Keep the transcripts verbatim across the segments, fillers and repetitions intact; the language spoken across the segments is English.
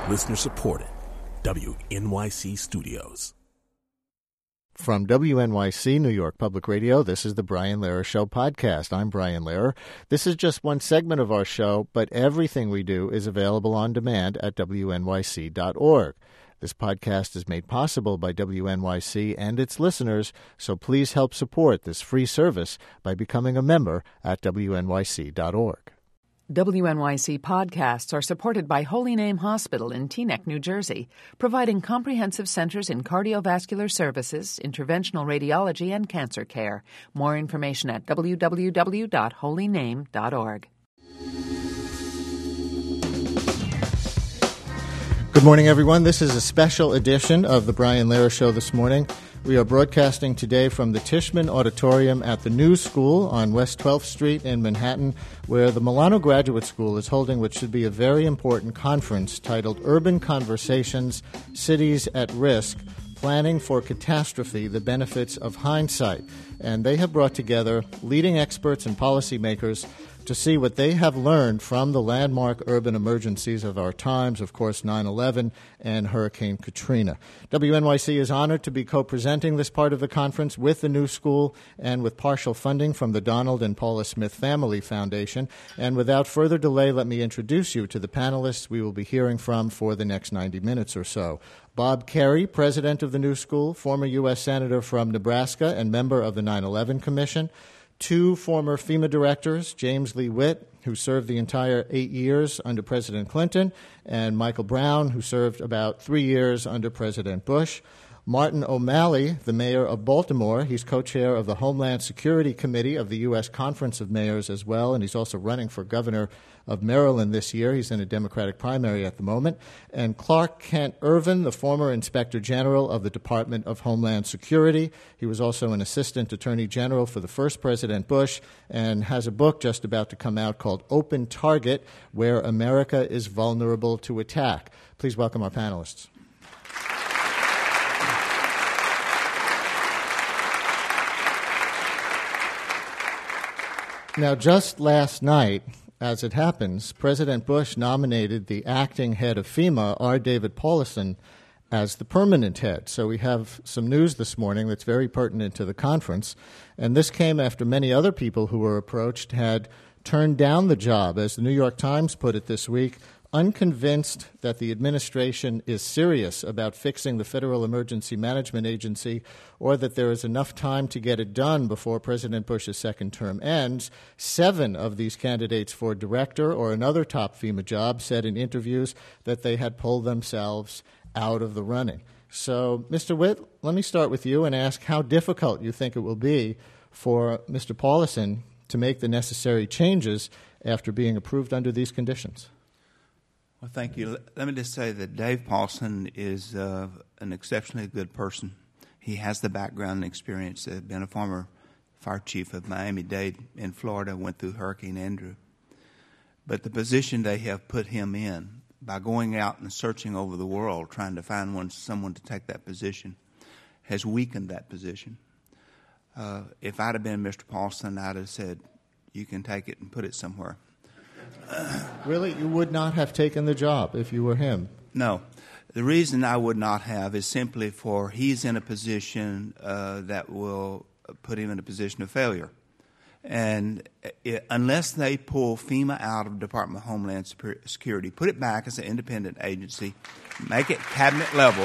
Listener supported. W N Y C Studios. From W N Y C, New York Public Radio, this is the Brian Lehrer Show podcast. I'm Brian Lehrer. This is just one segment of our show, but everything we do is available on demand at W N Y C dot org. This podcast is made possible by W N Y C and its listeners, so please help support this free service by becoming a member at W N Y C dot org. W N Y C podcasts are supported by Holy Name Hospital in Teaneck, New Jersey, providing comprehensive centers in cardiovascular services, interventional radiology, and cancer care. More information at w w w dot holy name dot org. Good morning, everyone. This is a special edition of the Brian Lehrer Show this morning. We are broadcasting today from the Tishman Auditorium at the New School on West twelfth Street in Manhattan, where the Milano Graduate School is holding what should be a very important conference titled Urban Conversations, Cities at Risk, Planning for Catastrophe, the Benefits of Hindsight. And they have brought together leading experts and policymakers to see what they have learned from the landmark urban emergencies of our times, of course, nine eleven and Hurricane Katrina. W N Y C is honored to be co-presenting this part of the conference with the New School and with partial funding from the Donald and Paula Smith Family Foundation. And without further delay, let me introduce you to the panelists we will be hearing from for the next ninety minutes or so. Bob Kerrey, president of the New School, former U S Senator from Nebraska and member of the nine eleven Commission. Two former FEMA directors, James Lee Witt, who served the entire eight years under President Clinton, and Michael Brown, who served about three years under President Bush. Martin O'Malley, the mayor of Baltimore. He's co-chair of the Homeland Security Committee of the U S Conference of Mayors as well, and he's also running for governor of Maryland this year. He's in a Democratic primary at the moment. And Clark Kent Ervin, the former Inspector General of the Department of Homeland Security. He was also an Assistant Attorney General for the first President Bush and has a book just about to come out called Open Target, Where America is Vulnerable to Attack. Please welcome our panelists. Now, just last night, as it happens, President Bush nominated the acting head of FEMA, R. David Paulison, as the permanent head. So we have some news this morning that's very pertinent to the conference. And this came after many other people who were approached had turned down the job, as the New York Times put it this week, unconvinced that the administration is serious about fixing the Federal Emergency Management Agency or that there is enough time to get it done before President Bush's second term ends. Seven of these candidates for director or another top FEMA job said in interviews that they had pulled themselves out of the running. So, Mister Witt, let me start with you and ask how difficult you think it will be for Mister Paulison to make the necessary changes after being approved under these conditions. Well, thank you. Let me just say that Dave Paulson is uh, an exceptionally good person. He has the background and experience. He's been a former fire chief of Miami-Dade in Florida, went through Hurricane Andrew. But the position they have put him in, by going out and searching over the world, trying to find one, someone to take that position, has weakened that position. Uh, if I'd have been Mister Paulson, I'd have said, you can take it and put it somewhere. Really? You would not have taken the job if you were him? No. The reason I would not have is simply for he's in a position uh, that will put him in a position of failure. And it, unless they pull FEMA out of the Department of Homeland Security, put it back as an independent agency, make it cabinet level,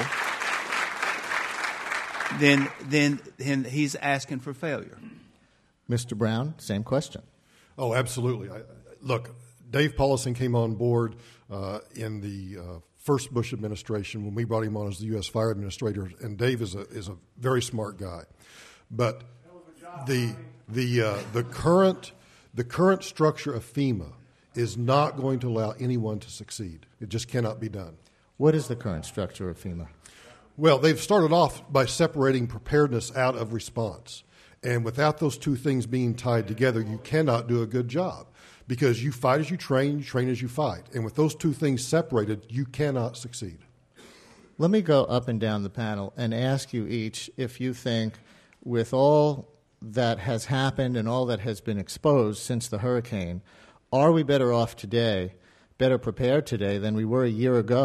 then, then, then he's asking for failure. Mister Brown, same question. Oh, absolutely. I, look, Dave Paulison came on board uh, in the uh, first Bush administration when we brought him on as the U S Fire Administrator, and Dave is a is a very smart guy. But the the uh, the current the current structure of FEMA is not going to allow anyone to succeed. It just cannot be done. What is the current structure of FEMA? Well, they've started off by separating preparedness out of response. And without those two things being tied together, you cannot do a good job. Because you fight as you train, you train as you fight. And with those two things separated, you cannot succeed. Let me go up and down the panel and ask you each if you think, with all that has happened and all that has been exposed since the hurricane, are we better off today, better prepared today than we were a year ago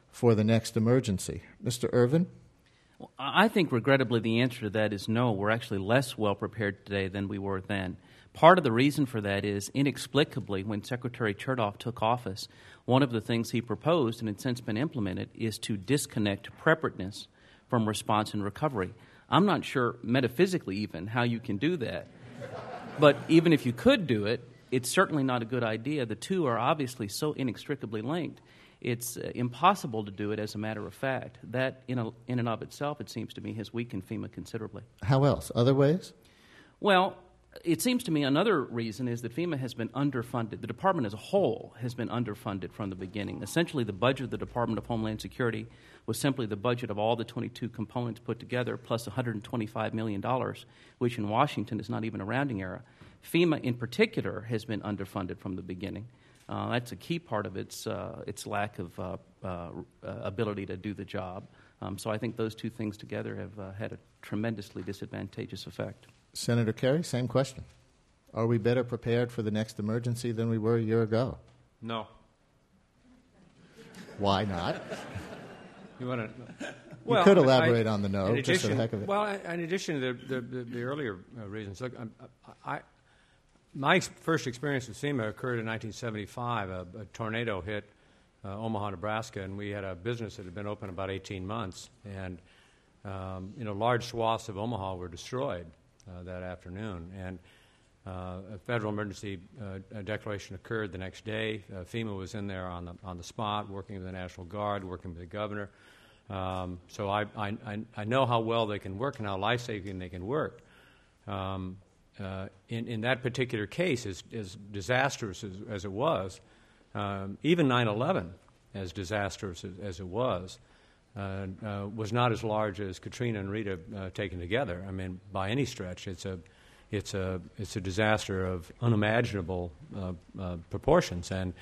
for the next emergency. Mister Irvin? Well, I think, regrettably, the answer to that is no. We're actually less well prepared today than we were then. Part of the reason for that is, inexplicably, when Secretary Chertoff took office, one of the things he proposed, and it's since been implemented, is to disconnect preparedness from response and recovery. I'm not sure, metaphysically even, how you can do that. But even if you could do it, it's certainly not a good idea. The two are obviously so inextricably linked. It's uh, impossible to do it as a matter of fact. That, in, a, in and of itself, it seems to me, has weakened FEMA considerably. How else? Other ways? Well, it seems to me another reason is that FEMA has been underfunded. The department as a whole has been underfunded from the beginning. Essentially, the budget of the Department of Homeland Security was simply the budget of all the twenty-two components put together, plus one hundred twenty-five million dollars, which in Washington is not even a rounding error. FEMA, in particular, has been underfunded from the beginning. Uh, that's a key part of its uh, its lack of uh, uh, ability to do the job. Um, so I think those two things together have uh, had a tremendously disadvantageous effect. Senator Kerry, same question. Are we better prepared for the next emergency than we were a year ago? No. Why not? You want to? Well, you could elaborate I, on the no, addition, just for the heck of it. Well, in addition to the, the, the earlier uh, reasons, look, I, I, my ex- first experience with FEMA occurred in nineteen seventy-five. A, a tornado hit uh, Omaha, Nebraska, and we had a business that had been open about eighteen months, and um, you know, large swaths of Omaha were destroyed uh, that afternoon, and uh, a federal emergency uh, declaration occurred the next day. Uh, FEMA was in there on the on the spot, working with the National Guard, working with the governor. Um, so I, I I know how well they can work and how life-saving they can work. Um, uh, in in that particular case, as, as disastrous as, as it was, um, even nine eleven, as disastrous as, as it was, uh, uh, was not as large as Katrina and Rita uh, taken together. I mean, by any stretch, it's a it's a it's a disaster of unimaginable uh, uh, proportions. And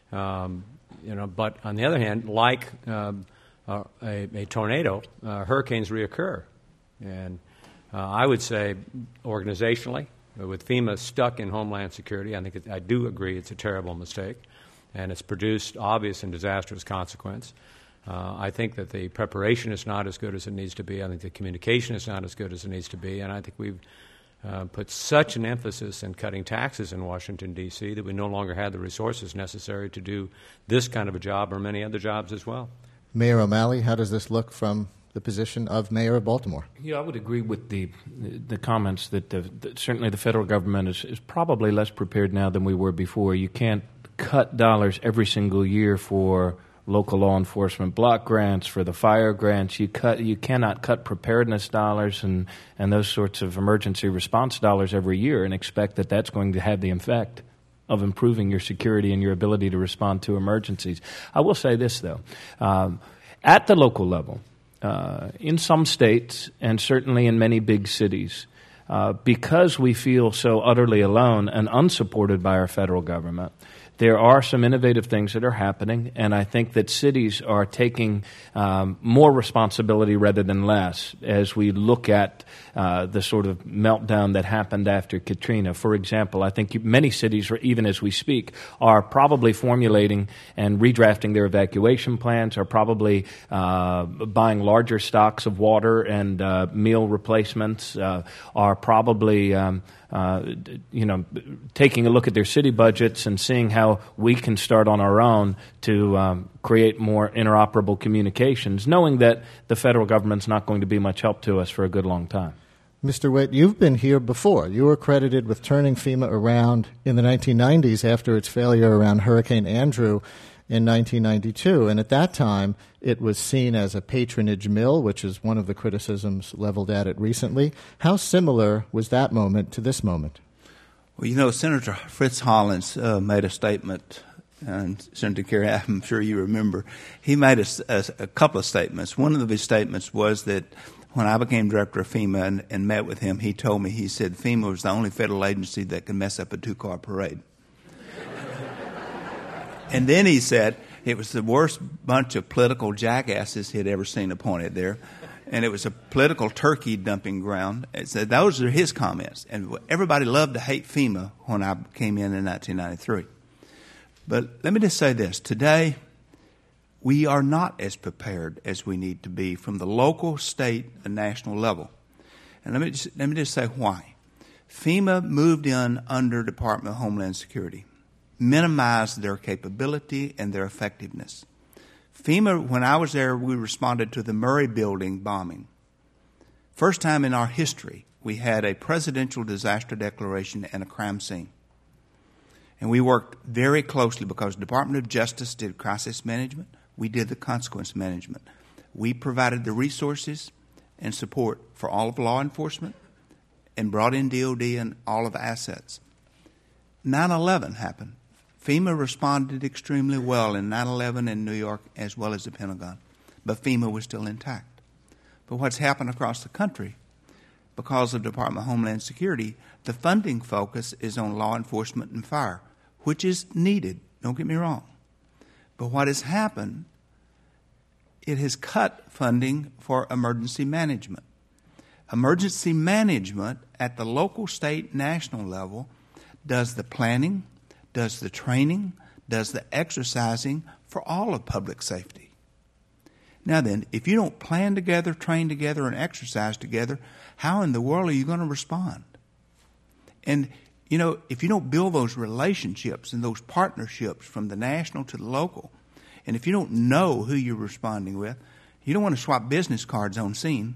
um, you know, but on the other hand, like um, Uh, a, a tornado, uh, hurricanes reoccur. And uh, I would say organizationally, with FEMA stuck in Homeland Security, I think it, I do agree it's a terrible mistake, and it's produced obvious and disastrous consequence. Uh, I think that the preparation is not as good as it needs to be. I think the communication is not as good as it needs to be. And I think we've uh, put such an emphasis in cutting taxes in Washington, D C that we no longer have the resources necessary to do this kind of a job or many other jobs as well. Mayor O'Malley, how does this look from the position of Mayor of Baltimore? Yeah, I would agree with the the comments that the, the, certainly the federal government is, is probably less prepared now than we were before. You can't cut dollars every single year for local law enforcement block grants, for the fire grants. You cut you cannot cut preparedness dollars and, and those sorts of emergency response dollars every year and expect that that's going to have the effect of improving your security and your ability to respond to emergencies. I will say this, though. Um, at the local level, uh, in some states, and certainly in many big cities, uh, because we feel so utterly alone and unsupported by our federal government, there are some innovative things that are happening, and I think that cities are taking um, more responsibility rather than less as we look at uh, the sort of meltdown that happened after Katrina. For example, I think many cities, even as we speak, are probably formulating and redrafting their evacuation plans, are probably uh, buying larger stocks of water and uh, meal replacements, uh, are probably um, Uh, you know, taking a look at their city budgets and seeing how we can start on our own to um, create more interoperable communications, knowing that the federal government's not going to be much help to us for a good long time. Mister Witt, you've been here before. You were credited with turning FEMA around in the nineteen nineties after its failure around Hurricane Andrew in nineteen ninety-two, and at that time it was seen as a patronage mill, which is one of the criticisms leveled at it recently. How similar was that moment to this moment? Well, you know, Senator Fritz Hollins uh, made a statement, and Senator Kerry, I'm sure you remember, he made a, a, a couple of statements. One of his statements was that when I became director of FEMA and, and met with him, he told me, he said, FEMA was the only federal agency that could mess up a two-car parade. And then he said it was the worst bunch of political jackasses he had ever seen appointed there. And it was a political turkey dumping ground. And so those are his comments. And everybody loved to hate FEMA when I came in in nineteen ninety-three. But let me just say this. Today, we are not as prepared as we need to be from the local, state, and national level. And let me just, let me just say why. FEMA moved in under Department of Homeland Security, minimized their capability and their effectiveness. FEMA, when I was there, we responded to the Murray Building bombing. First time in our history, we had a presidential disaster declaration and a crime scene. And we worked very closely because the Department of Justice did crisis management. We did the consequence management. We provided the resources and support for all of law enforcement and brought in D O D and all of the assets. nine eleven happened. FEMA responded extremely well in nine eleven in New York as well as the Pentagon. But FEMA was still intact. But what's happened across the country, because of the Department of Homeland Security, the funding focus is on law enforcement and fire, which is needed, don't get me wrong. But what has happened, it has cut funding for emergency management. Emergency management at the local, state, national level does the planning, does the training, does the exercising for all of public safety. Now then, if you don't plan together, train together, and exercise together, how in the world are you going to respond? And, you know, if you don't build those relationships and those partnerships from the national to the local, and if you don't know who you're responding with, you don't want to swap business cards on scene.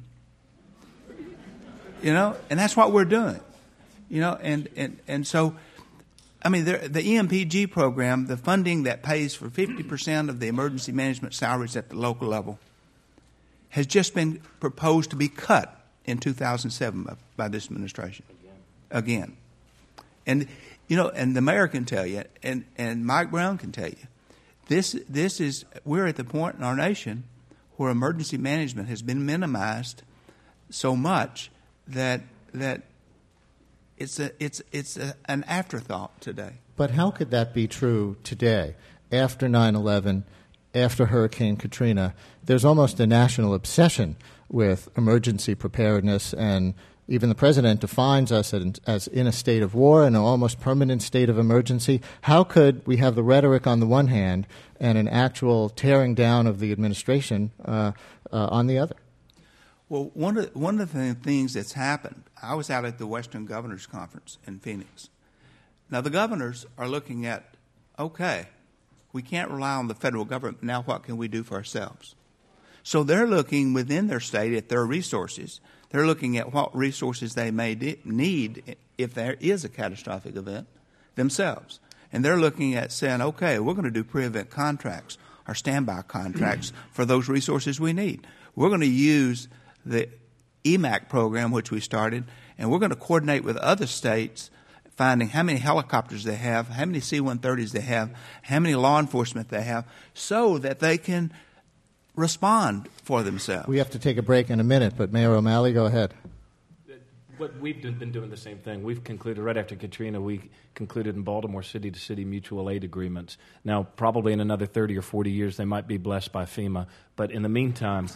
You know, and that's what we're doing. You know, and, and, and so, I mean, the, the E M P G program, the funding that pays for fifty percent of the emergency management salaries at the local level, has just been proposed to be cut in two thousand seven by, by this administration. Again. Again. And, you know, and the mayor can tell you, and, and Mike Brown can tell you, this, this is, we're at the point in our nation where emergency management has been minimized so much that that it's a it's it's a, an afterthought today. But how could that be true today, after nine eleven, after Hurricane Katrina? There's almost a national obsession with emergency preparedness, and even the president defines us as in a state of war and an almost permanent state of emergency. How could we have the rhetoric on the one hand and an actual tearing down of the administration uh, uh, on the other? Well, one of, one of the things that's happened, I was out at the Western Governors Conference in Phoenix. Now, the governors are looking at, okay, we can't rely on the federal government. Now what can we do for ourselves? So they're looking within their state at their resources. They're looking at what resources they may de- need if there is a catastrophic event themselves. And they're looking at saying, okay, we're going to do pre-event contracts or standby contracts for those resources we need. We're going to use the E M A C program, which we started, and we're going to coordinate with other states, finding how many helicopters they have, how many C one thirties they have, how many law enforcement they have, so that they can respond for themselves. We have to take a break in a minute, but Mayor O'Malley, go ahead. What we've been doing the same thing. We've concluded, right after Katrina, we concluded in Baltimore city-to-city mutual aid agreements. Now, probably in another thirty or forty years, they might be blessed by FEMA. But in the meantime,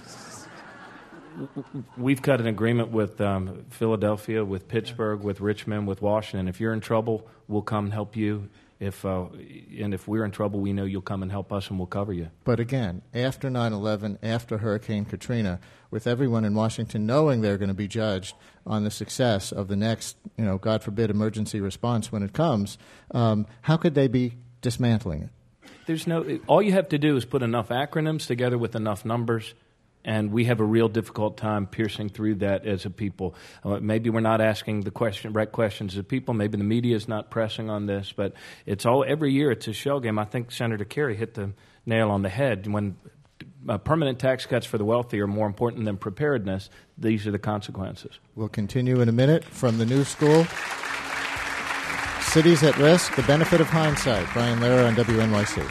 we've cut an agreement with um, Philadelphia, with Pittsburgh, with Richmond, with Washington. If you're in trouble, we'll come and help you. If uh, and if we're in trouble, we know you'll come and help us, and we'll cover you. But again, after nine eleven, after Hurricane Katrina, with everyone in Washington knowing they're going to be judged on the success of the next, you know, God forbid, emergency response when it comes, um, how could they be dismantling it? There's no. All you have to do is put enough acronyms together with enough numbers. And we have a real difficult time piercing through that as a people. Uh, maybe we're not asking the question, right questions of people. Maybe the media is not pressing on this. But it's all every year it's a shell game. I think Senator Kerry hit the nail on the head. When uh, permanent tax cuts for the wealthy are more important than preparedness, these are the consequences. We'll continue in a minute from the New School. Cities at Risk, the benefit of hindsight. Brian Lehrer on W N Y C.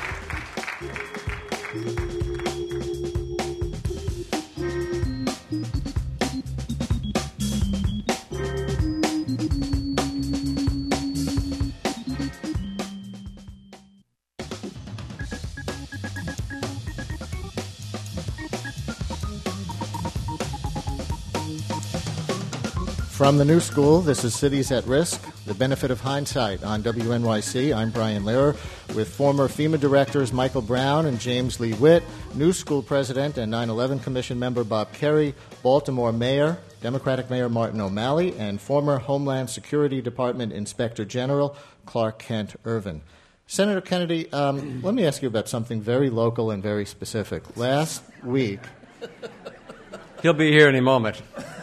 From the New School, this is Cities at Risk, the benefit of hindsight on W N Y C. I'm Brian Lehrer. with former FEMA directors Michael Brown and James Lee Witt, New School President and nine eleven Commission member Bob Kerrey, Baltimore Mayor, Democratic Mayor Martin O'Malley, and former Homeland Security Department Inspector General Clark Kent Ervin. Senator Kennedy, um, let me ask you about something very local and very specific. Last week... He'll be here any moment.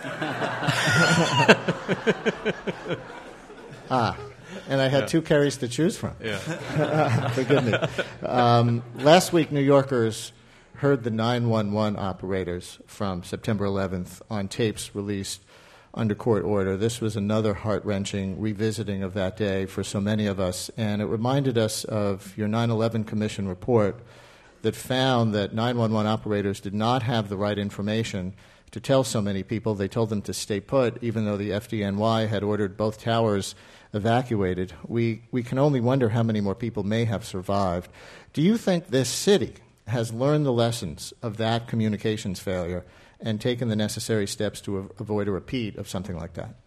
ah, and I had yeah. two Kerrys to choose from. Yeah. Forgive me. Um, last week, New Yorkers heard the nine one one operators from September eleventh on tapes released under court order. This was another heart-wrenching revisiting of that day for so many of us, and it reminded us of your nine eleven Commission report that found that nine one one operators did not have the right information to tell so many people. They told them to stay put, even though the F D N Y had ordered both towers evacuated. We, we can only wonder how many more people may have survived. Do you think this city has learned the lessons of that communications failure and taken the necessary steps to a- avoid a repeat of something like that?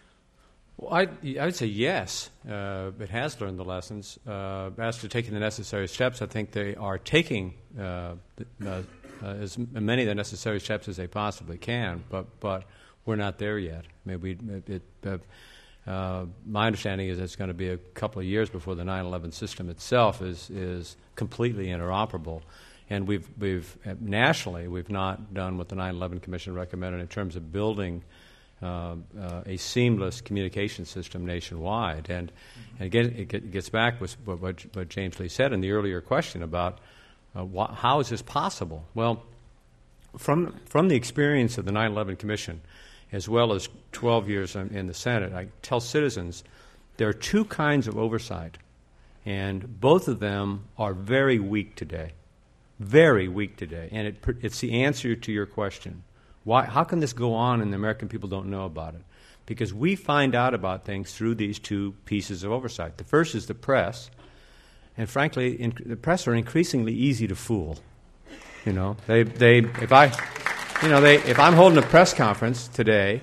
Well, I, I would say yes. Uh, it has learned the lessons. Uh, as to taking the necessary steps, I think they are taking uh, uh, uh, as many of the necessary steps as they possibly can, but but we're not there yet. I mean, we, it, uh, uh, my understanding is it's going to be a couple of years before the nine eleven system itself is is completely interoperable. And we've we've uh, nationally we've not done what the nine eleven Commission recommended in terms of building uh, uh, a seamless communication system nationwide. And, and again, it, get, it gets back with what, what, what James Lee said in the earlier question about uh, wh- how is this possible? Well, from from the experience of the nine eleven Commission, as well as twelve years in, in the Senate, I tell citizens there are two kinds of oversight, and both of them are very weak today. Very weak today, and it, it's the answer to your question. Why? How can this go on and the American people don't know about it? Because we find out about things through these two pieces of oversight. The first is the press, and frankly, in, the press are increasingly easy to fool. You know, they they if I, you know, they if I'm holding a press conference today,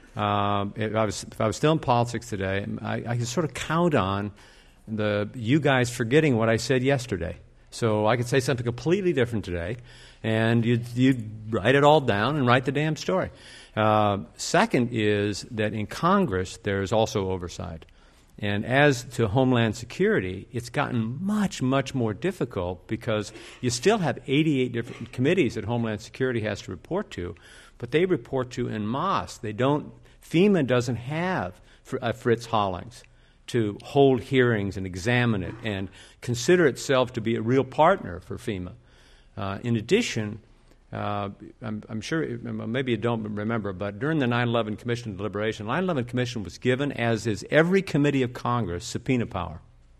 um, if I was if I was still in politics today, I, I could sort of count on the you guys forgetting what I said yesterday. So I could say something completely different today, and you'd, you'd write it all down and write the damn story. Uh, second is that in Congress there is also oversight. And as to Homeland Security, it's gotten much, much more difficult because you still have eighty-eight different committees that Homeland Security has to report to, but they report to en masse. They don't, FEMA doesn't have uh, Fritz Hollings to hold hearings and examine it and consider itself to be a real partner for FEMA. Uh, in addition, uh, I'm, I'm sure, maybe you don't remember, but during the nine eleven Commission deliberation, the nine eleven Commission was given, as is every committee of Congress, subpoena power.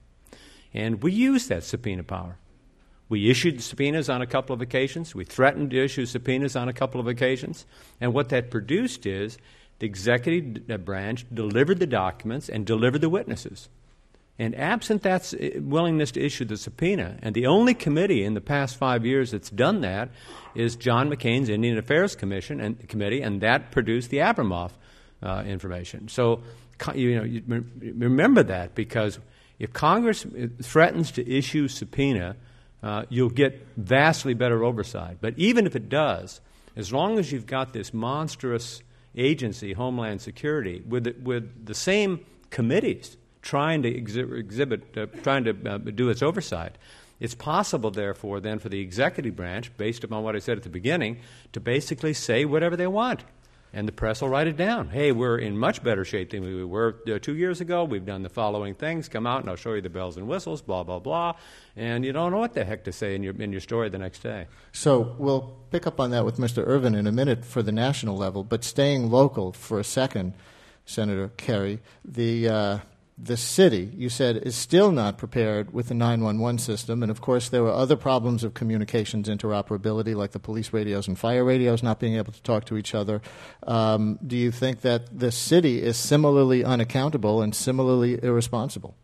And we used that subpoena power. We issued subpoenas on a couple of occasions. We threatened to issue subpoenas on a couple of occasions. And what that produced is the executive branch delivered the documents and delivered the witnesses. And absent that willingness to issue the subpoena, and the only committee in the past five years that's done that is John McCain's Indian Affairs Commission and Committee, and that produced the Abramoff uh, information. So, you know, you remember that, because if Congress threatens to issue subpoena, uh, you'll get vastly better oversight. But even if it does, as long as you've got this monstrous agency, Homeland Security, with the, with the same committees trying to exhi- exhibit, uh, trying to uh, do its oversight, it's possible, therefore, then for the executive branch, based upon what I said at the beginning, to basically say whatever they want. And the press will write it down. Hey, we're in much better shape than we were uh, two years ago. We've done the following things. Come out and I'll show you the bells and whistles, blah, blah, blah. And you don't know what the heck to say in your in your story the next day. So we'll pick up on that with Mister Ervin in a minute for the national level. But staying local for a second, Senator Kerry, the uh, the city, you said, is still not prepared with the nine one one system. And, of course, there were other problems of communications interoperability, like the police radios and fire radios not being able to talk to each other. Um, do you think that the city is similarly unaccountable and similarly irresponsible?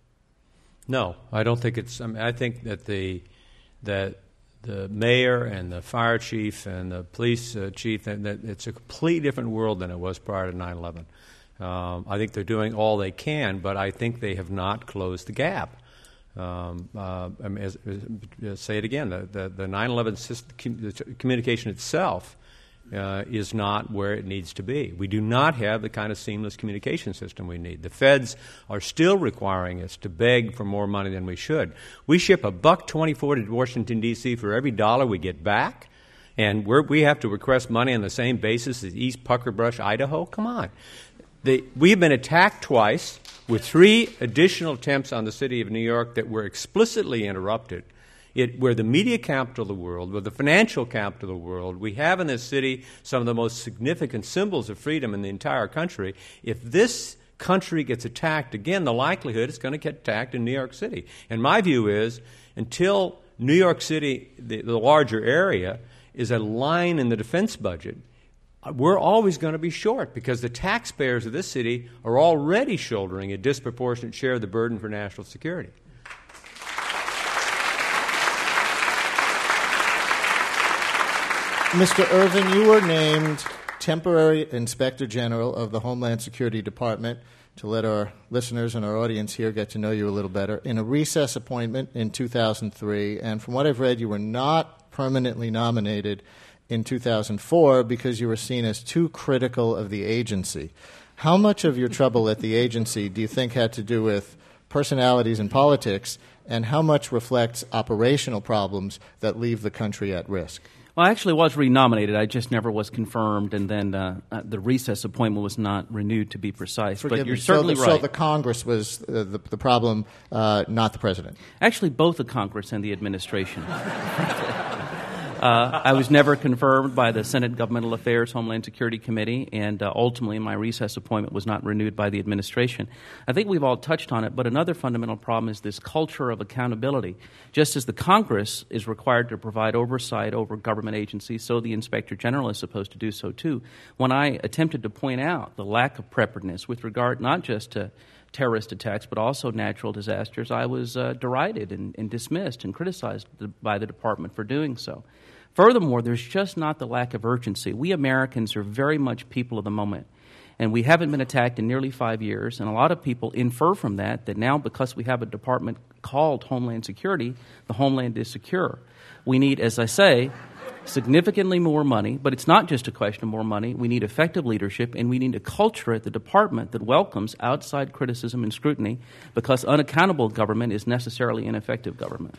No, I don't think it's. I mean, I think that the that the mayor and the fire chief and the police uh, chief, and that it's a completely different world than it was prior to nine eleven. Um, I think they're doing all they can, but I think they have not closed the gap. Um, uh, I mean, as, as, say it again, the, the, the nine eleven system, the communication itself uh, is not where it needs to be. We do not have the kind of seamless communication system we need. The feds are still requiring us to beg for more money than we should. We ship a buck twenty-four to Washington, D C for every dollar we get back, and we're, we have to request money on the same basis as East Pucker Brush, Idaho? Come on. The, we've been attacked twice with three additional attempts on the city of New York that were explicitly interrupted. It, we're the media capital of the world. We're the financial capital of the world. We have in this city some of the most significant symbols of freedom in the entire country. If this country gets attacked again, the likelihood it's going to get attacked in New York City. And my view is until New York City, the, the larger area, is a line in the defense budget, we're always going to be short because the taxpayers of this city are already shouldering a disproportionate share of the burden for national security. Mister Ervin, you were named temporary Inspector General of the Homeland Security Department, to let our listeners and our audience here get to know you a little better, in a recess appointment in two thousand three. And from what I've read, you were not permanently nominated in two thousand four because you were seen as too critical of the agency. How much of your trouble at the agency do you think had to do with personalities and politics, and how much reflects operational problems that leave the country at risk? Well, I actually was renominated. I just never was confirmed, and then uh, uh, the recess appointment was not renewed, to be precise. Forgive but you're me. certainly so the, right. So the Congress was uh, the, the problem, uh, not the President? Actually, both the Congress and the administration. Uh, I was never confirmed by the Senate Governmental Affairs Homeland Security Committee, and uh, ultimately my recess appointment was not renewed by the administration. I think we've all touched on it, but another fundamental problem is this culture of accountability. Just as the Congress is required to provide oversight over government agencies, so the Inspector General is supposed to do so too. When I attempted to point out the lack of preparedness with regard not just to terrorist attacks, but also natural disasters, I was uh, derided and, and dismissed and criticized by the department for doing so. Furthermore, there's just not the lack of urgency. We Americans are very much people of the moment, and we haven't been attacked in nearly five years, and a lot of people infer from that that now because we have a department called Homeland Security, the homeland is secure. We need, as I say, significantly more money, but it's not just a question of more money. We need effective leadership, and we need a culture at the department that welcomes outside criticism and scrutiny, because unaccountable government is necessarily ineffective government.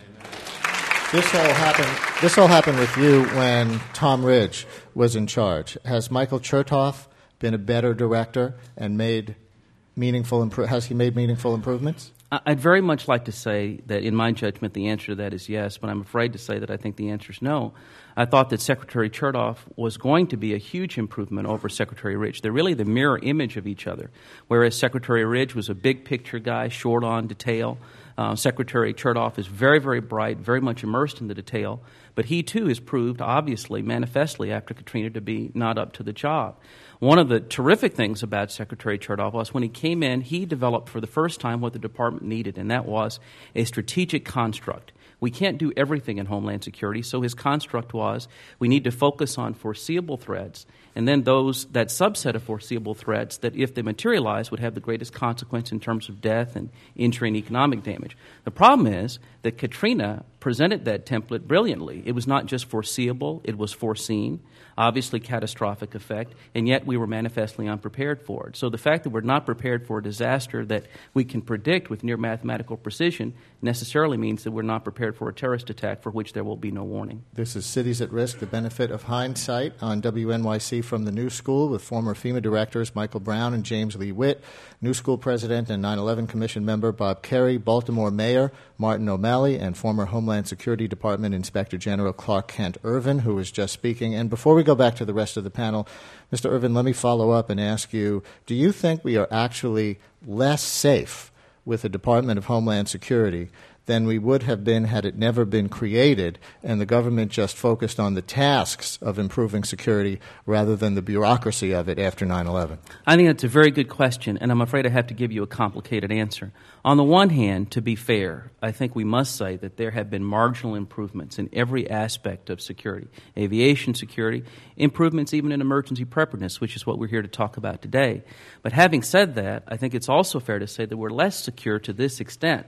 This all happened. This all happened with you when Tom Ridge was in charge. Has Michael Chertoff been a better director and made meaningful? Impro- has he made meaningful improvements? I'd very much like to say that, in my judgment, the answer to that is yes, but I'm afraid to say that I think the answer is no. I thought that Secretary Chertoff was going to be a huge improvement over Secretary Ridge. They're really the mirror image of each other. Whereas Secretary Ridge was a big-picture guy, short on detail, Uh, Secretary Chertoff is very, very bright, very much immersed in the detail, but he too has proved, obviously, manifestly after Katrina, to be not up to the job. One of the terrific things about Secretary Chertoff was when he came in, he developed for the first time what the department needed, and that was a strategic construct. We can't do everything in Homeland Security, so his construct was we need to focus on foreseeable threats, and then those that subset of foreseeable threats that, if they materialize, would have the greatest consequence in terms of death and injury and economic damage. The problem is that Katrina presented that template brilliantly. It was not just foreseeable, it was foreseen, obviously catastrophic effect, and yet we were manifestly unprepared for it. So the fact that we're not prepared for a disaster that we can predict with near mathematical precision necessarily means that we're not prepared for a terrorist attack for which there will be no warning. This is Cities at Risk, the benefit of hindsight, on W N Y C from the New School with former FEMA directors Michael Brown and James Lee Witt, New School President and nine eleven Commission member Bob Kerrey, Baltimore Mayor Martin O'Malley, and former Homeland Security Department Inspector General Clark Kent Ervin, who was just speaking. And before we go back to the rest of the panel, Mister Ervin, let me follow up and ask you, do you think we are actually less safe with the Department of Homeland Security than we would have been had it never been created and the government just focused on the tasks of improving security rather than the bureaucracy of it after nine eleven? I think that's a very good question, and I'm afraid I have to give you a complicated answer. On the one hand, to be fair, I think we must say that there have been marginal improvements in every aspect of security. Aviation security, improvements even in emergency preparedness, which is what we're here to talk about today. But having said that, I think it's also fair to say that we're less secure to this extent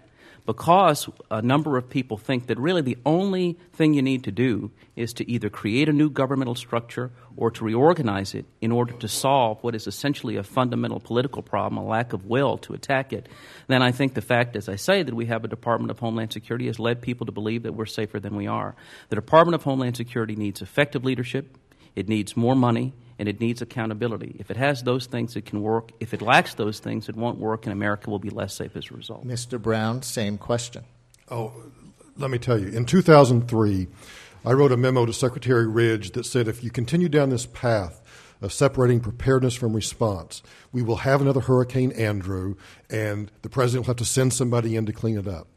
because a number of people think that really the only thing you need to do is to either create a new governmental structure or to reorganize it in order to solve what is essentially a fundamental political problem, a lack of will to attack it, then I think the fact, as I say, that we have a Department of Homeland Security has led people to believe that we're safer than we are. The Department of Homeland Security needs effective leadership, it needs more money, and it needs accountability. If it has those things, it can work. If it lacks those things, it won't work, and America will be less safe as a result. Mister Brown, same question. Oh, let me tell you. In two thousand three, I wrote a memo to Secretary Ridge that said if you continue down this path of separating preparedness from response, we will have another Hurricane Andrew, and the president will have to send somebody in to clean it up.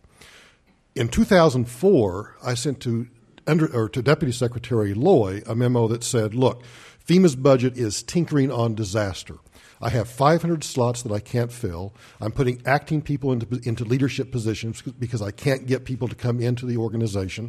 In two thousand four, I sent to under, or to Deputy Secretary Loy a memo that said, look, FEMA's budget is tinkering on disaster. I have five hundred slots that I can't fill. I'm putting acting people into, into leadership positions because I can't get people to come into the organization.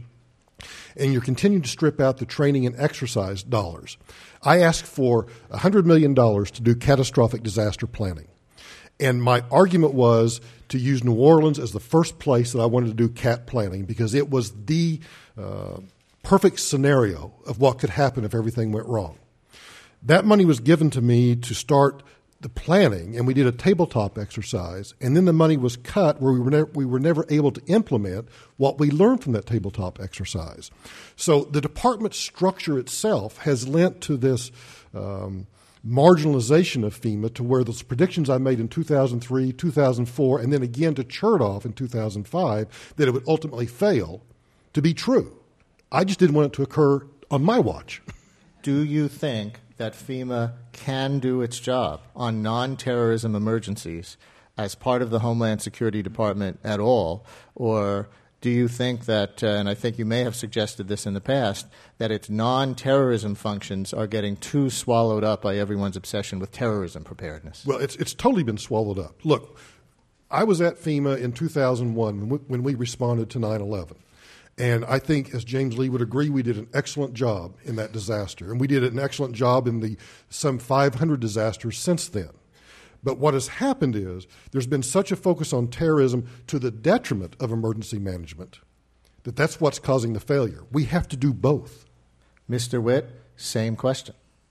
And you're continuing to strip out the training and exercise dollars. I asked for one hundred million dollars to do catastrophic disaster planning. And my argument was to use New Orleans as the first place that I wanted to do CAT planning because it was the uh, perfect scenario of what could happen if everything went wrong. That money was given to me to start the planning, and we did a tabletop exercise, and then the money was cut where we were, ne- we were never able to implement what we learned from that tabletop exercise. So the department structure itself has lent to this um, marginalization of FEMA to where those predictions I made in two thousand three, two thousand four, and then again to Chertoff in two thousand five, that it would ultimately fail to be true. I just didn't want it to occur on my watch. Do you think that FEMA can do its job on non-terrorism emergencies as part of the Homeland Security Department at all? Or do you think that, uh, and I think you may have suggested this in the past, that its non-terrorism functions are getting too swallowed up by everyone's obsession with terrorism preparedness? Well, it's, it's totally been swallowed up. Look, I was at FEMA in two thousand one when we, when we responded to nine eleven. And I think, as James Lee would agree, we did an excellent job in that disaster. And we did an excellent job in the some five hundred disasters since then. But what has happened is there's been such a focus on terrorism to the detriment of emergency management that that's what's causing the failure. We have to do both. Mister Witt, same question.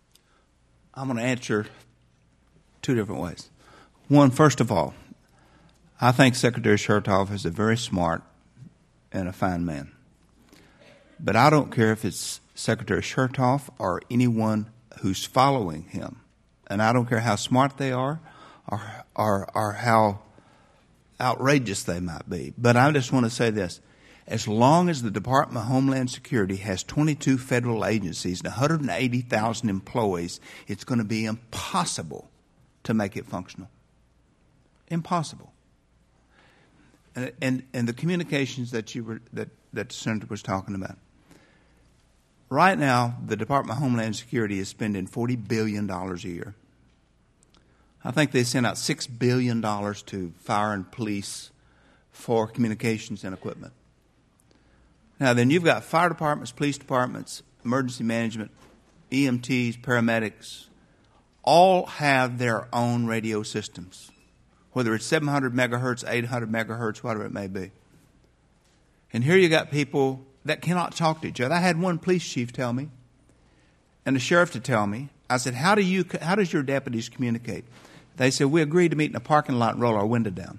I'm going to answer two different ways. One, first of all, I think Secretary Chertoff is a very smart and a fine man. But I don't care if it's Secretary Chertoff or anyone who's following him. And I don't care how smart they are or, or, or how outrageous they might be. But I just want to say this. As long as the Department of Homeland Security has twenty-two federal agencies and one hundred eighty thousand employees, it's going to be impossible to make it functional. Impossible. And, and, and the communications that you were that, that the Senator was talking about. Right now, the Department of Homeland Security is spending forty billion dollars a year. I think they sent out six billion dollars to fire and police for communications and equipment. Now, then you've got fire departments, police departments, emergency management, E M Ts, paramedics, all have their own radio systems, whether it's seven hundred megahertz, eight hundred megahertz, whatever it may be. And here you got people that cannot talk to each other. I had one police chief tell me, and the sheriff to tell me, I said, how do you, how does your deputies communicate? They said, we agreed to meet in a parking lot and roll our window down.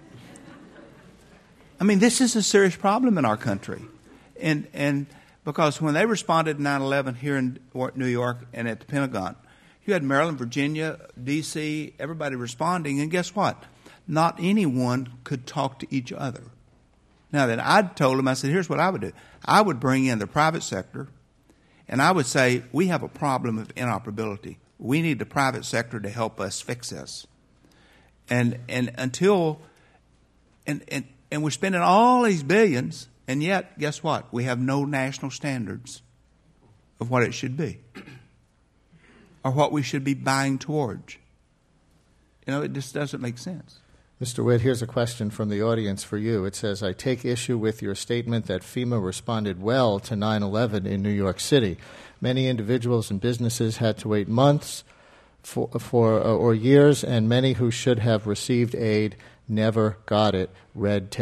I mean, this is a serious problem in our country. And, and because when they responded to nine eleven here in New York and at the Pentagon, you had Maryland, Virginia, D C, everybody responding, and guess what? Not anyone could talk to each other. Now, then I told them, I said, here's what I would do. I would bring in the private sector, and I would say, we have a problem of inoperability. We need the private sector to help us fix this. And and until, and, and, and we're spending all these billions, and yet, guess what? We have no national standards of what it should be or what we should be buying towards. You know, it just doesn't make sense. Mister Witt, here's a question from the audience for you. It says, I take issue with your statement that FEMA responded well to nine eleven in New York City. Many individuals and businesses had to wait months for, for uh, or years, and many who should have received aid never got it. Red tape.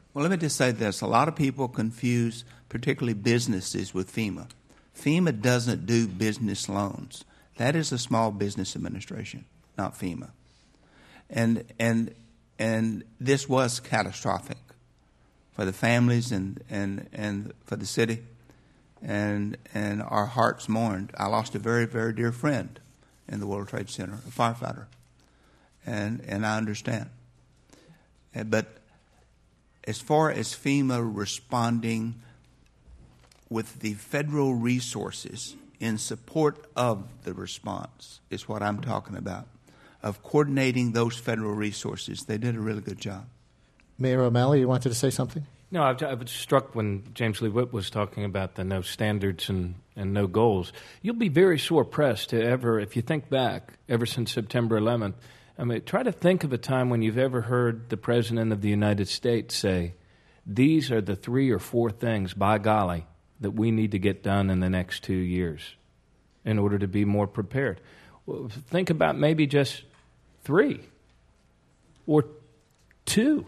Well, let me just say this. A lot of people confuse particularly businesses with FEMA. FEMA doesn't do business loans. That is a Small Business Administration, not FEMA. And and and this was catastrophic for the families and, and, and for the city. And and our hearts mourned. I lost a very, very dear friend in the World Trade Center, a firefighter. And and I understand. But as far as FEMA responding with the federal resources in support of the response is what I'm talking about, of coordinating those federal resources. They did a really good job. Mayor O'Malley, you wanted to say something? No, I was struck when James Lee Witt was talking about the no standards and, and no goals. You'll be very sore-pressed to ever, if you think back, ever since September eleventh, I mean, try to think of a time when you've ever heard the President of the United States say, these are the three or four things, by golly, that we need to get done in the next two years in order to be more prepared. Well, think about maybe just three or two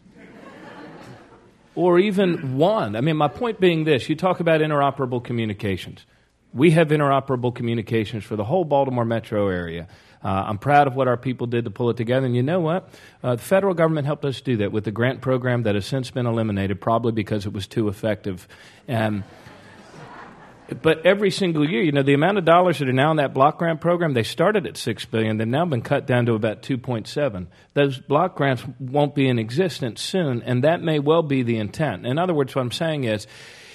or even one. I mean, my point being this. You talk about interoperable communications. We have interoperable communications for the whole Baltimore metro area. Uh, I'm proud of what our people did to pull it together. And you know what? Uh, the federal government helped us do that with the grant program that has since been eliminated, probably because it was too effective. Um, but every single year, you know, the amount of dollars that are now in that block grant program, they started at six billion dollars. They've now been cut down to about two point seven. Those block grants won't be in existence soon, and that may well be the intent. In other words, what I'm saying is,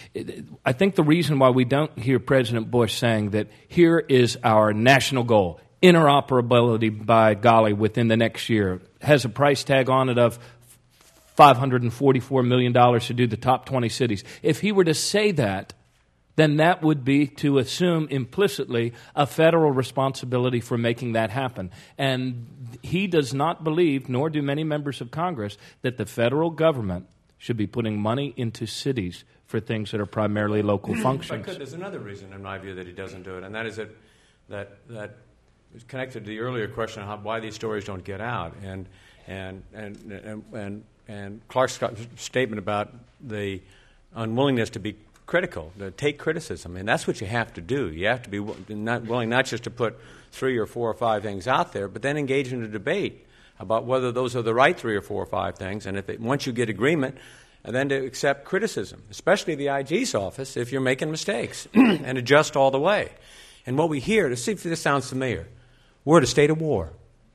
I think the reason why we don't hear President Bush saying that here is our national goal, interoperability, by golly, within the next year, has a price tag on it of five hundred forty-four million dollars to do the top twenty cities. If he were to say that, then that would be to assume implicitly a federal responsibility for making that happen. And he does not believe, nor do many members of Congress, that the federal government should be putting money into cities for things that are primarily local functions. If I could, there's another reason, in my view, that he doesn't do it, and that is that that that is connected to the earlier question of how, why these stories don't get out, and and and and and, and Clark's statement about the unwillingness to be critical, to take criticism, and that's what you have to do. You have to be w- not willing not just to put three or four or five things out there, but then engage in a debate about whether those are the right three or four or five things, and if it, once you get agreement, and then to accept criticism, especially the I G's office, if you're making mistakes, and adjust all the way. And what we hear, to see if this sounds familiar, we're at a state of war.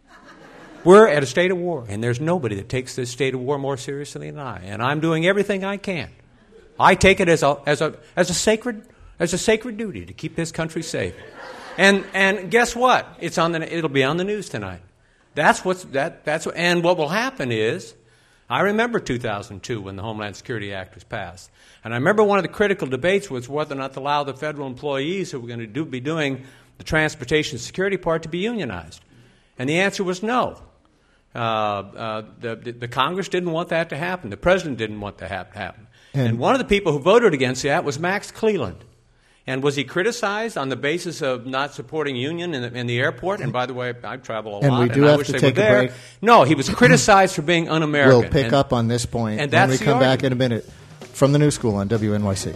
We're at a state of war, and there's nobody that takes this state of war more seriously than I, and I'm doing everything I can. I take it as a as a as a sacred as a sacred duty to keep this country safe. And and guess what? It's on the it'll be on the news tonight. That's what's that that's what, and what will happen is, I remember two thousand two when the Homeland Security Act was passed. And I remember one of the critical debates was whether or not to allow the federal employees who were going to do, be doing the transportation security part to be unionized. And the answer was no. Uh, uh, the, the, the Congress didn't want that to happen. The President didn't want that to happen. And, and one of the people who voted against that was Max Cleland. And was he criticized on the basis of not supporting union in the, in the airport? And by the way, I travel a and lot, we do and I have wish to they take were a there. break. No, he was criticized for being un-American. We'll pick and, up on this point and when we that's come the back in a argument. minute. From the New School on W N Y C.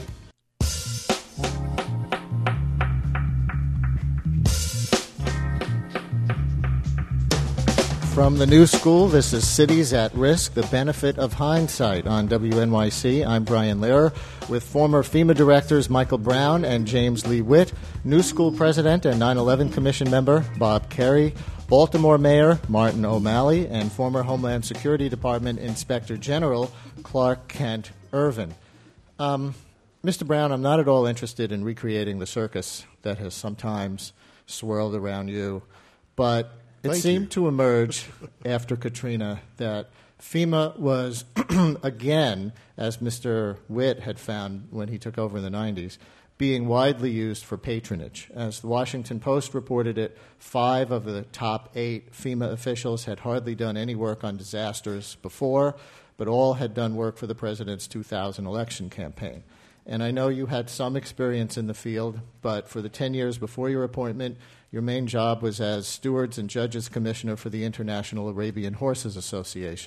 From the New School, this is Cities at Risk, the benefit of hindsight on W N Y C. I'm Brian Lehrer with former FEMA directors Michael Brown and James Lee Witt, New School president and nine eleven Commission member Bob Kerrey, Baltimore Mayor Martin O'Malley, and former Homeland Security Department Inspector General Clark Kent Ervin. Um, Mister Brown, I'm not at all interested in recreating the circus that has sometimes swirled around you, but it Thank seemed you. to emerge after Katrina that FEMA was, again, as Mister Witt had found when he took over in the nineties, being widely used for patronage. As the Washington Post reported it, five of the top eight FEMA officials had hardly done any work on disasters before, but all had done work for the president's two thousand election campaign. And I know you had some experience in the field, but for the ten years before your appointment, your main job was as Stewards and Judges Commissioner for the International Arabian Horses Association.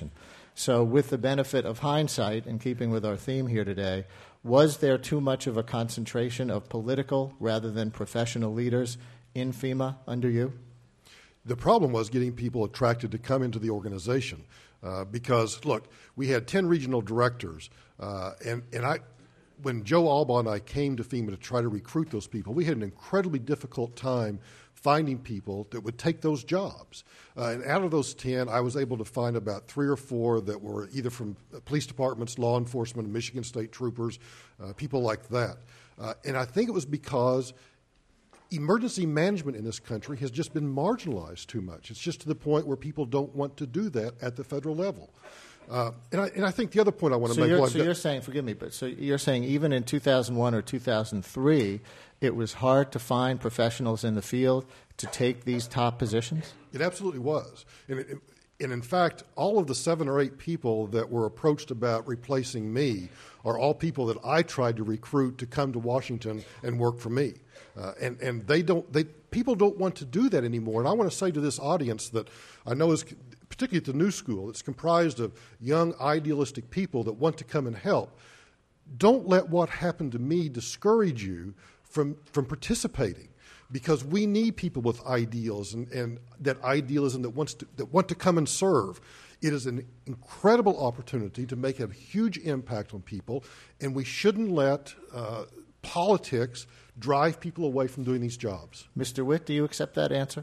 So with the benefit of hindsight, in keeping with our theme here today, was there too much of a concentration of political rather than professional leaders in FEMA under you? The problem was getting people attracted to come into the organization uh, because, look, we had ten regional directors, uh, and, and I, when Joe Albaugh and I came to FEMA to try to recruit those people, we had an incredibly difficult time finding people that would take those jobs. Uh, and out of those ten, I was able to find about three or four that were either from police departments, law enforcement, Michigan State Troopers, uh, people like that. Uh, and I think it was because emergency management in this country has just been marginalized too much. It's just to the point where people don't want to do that at the federal level. Uh, and, I, and I think the other point I want to so make... You're, well, so you're saying, forgive me, but so you're saying even in two thousand one or two thousand three, it was hard to find professionals in the field to take these top positions? It absolutely was. And, it, and in fact, all of the seven or eight people that were approached about replacing me are all people that I tried to recruit to come to Washington and work for me. Uh, and, and they don't, they, people don't want to do that anymore. And I want to say to this audience that I know is, particularly at the New School, it's comprised of young, idealistic people that want to come and help. Don't let what happened to me discourage you from, from participating, because we need people with ideals and, and that idealism that wants to, that want to come and serve. It is an incredible opportunity to make a huge impact on people, and we shouldn't let uh, politics drive people away from doing these jobs. Mister Witt, do you accept that answer?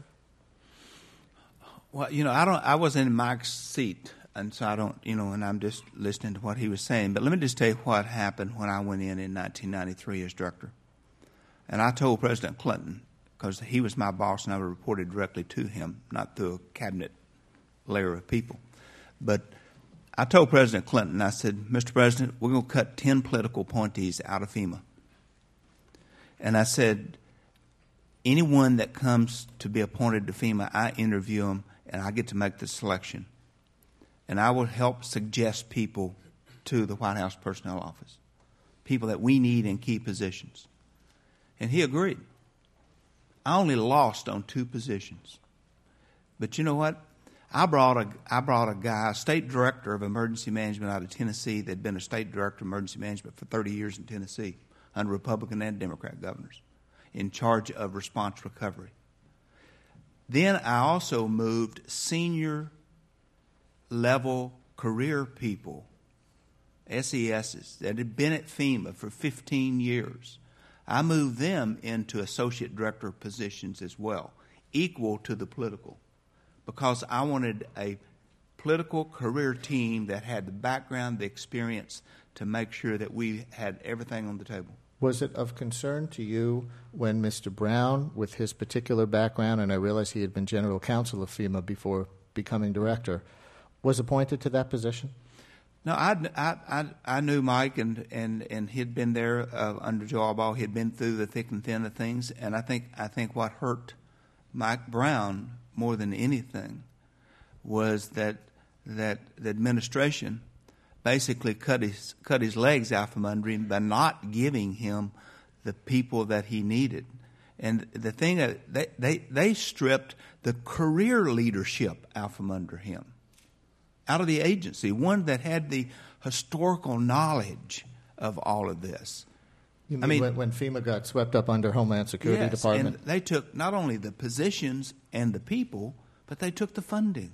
Well, you know, I don't. I was in Mike's seat, and so I don't, you know, and I'm just listening to what he was saying. But let me just tell you what happened when I went in in nineteen ninety-three as director. And I told President Clinton, because he was my boss and I reported directly to him, not through a cabinet layer of people. But I told President Clinton, I said, Mister President, we're going to cut ten political appointees out of FEMA. And I said, anyone that comes to be appointed to FEMA, I interview them and I get to make the selection. And I will help suggest people to the White House Personnel Office, people that we need in key positions. And he agreed. I only lost on two positions. But you know what? I brought a, I brought a guy, a state director of emergency management out of Tennessee that had been a state director of emergency management for thirty years in Tennessee under Republican and Democrat governors, in charge of response recovery. Then I also moved senior level career people, S E Ss, that had been at FEMA for fifteen years. I moved them into associate director positions as well, equal to the political, because I wanted a political career team that had the background, the experience to make sure that we had everything on the table. Was it of concern to you when Mister Brown, with his particular background, and I realize he had been general counsel of FEMA before becoming director, was appointed to that position? No, I, I, I, I knew Mike, and, and, and he'd been there uh, under Joe Albaugh. He'd been through the thick and thin of things, and I think I think what hurt Mike Brown more than anything was that that the administration basically cut his cut his legs out from under him by not giving him the people that he needed. And the thing that they they, they stripped the career leadership out from under him, out of the agency, one that had the historical knowledge of all of this. You mean I mean, when, when FEMA got swept up under Homeland Security yes, Department? And they took not only the positions and the people, but they took the funding.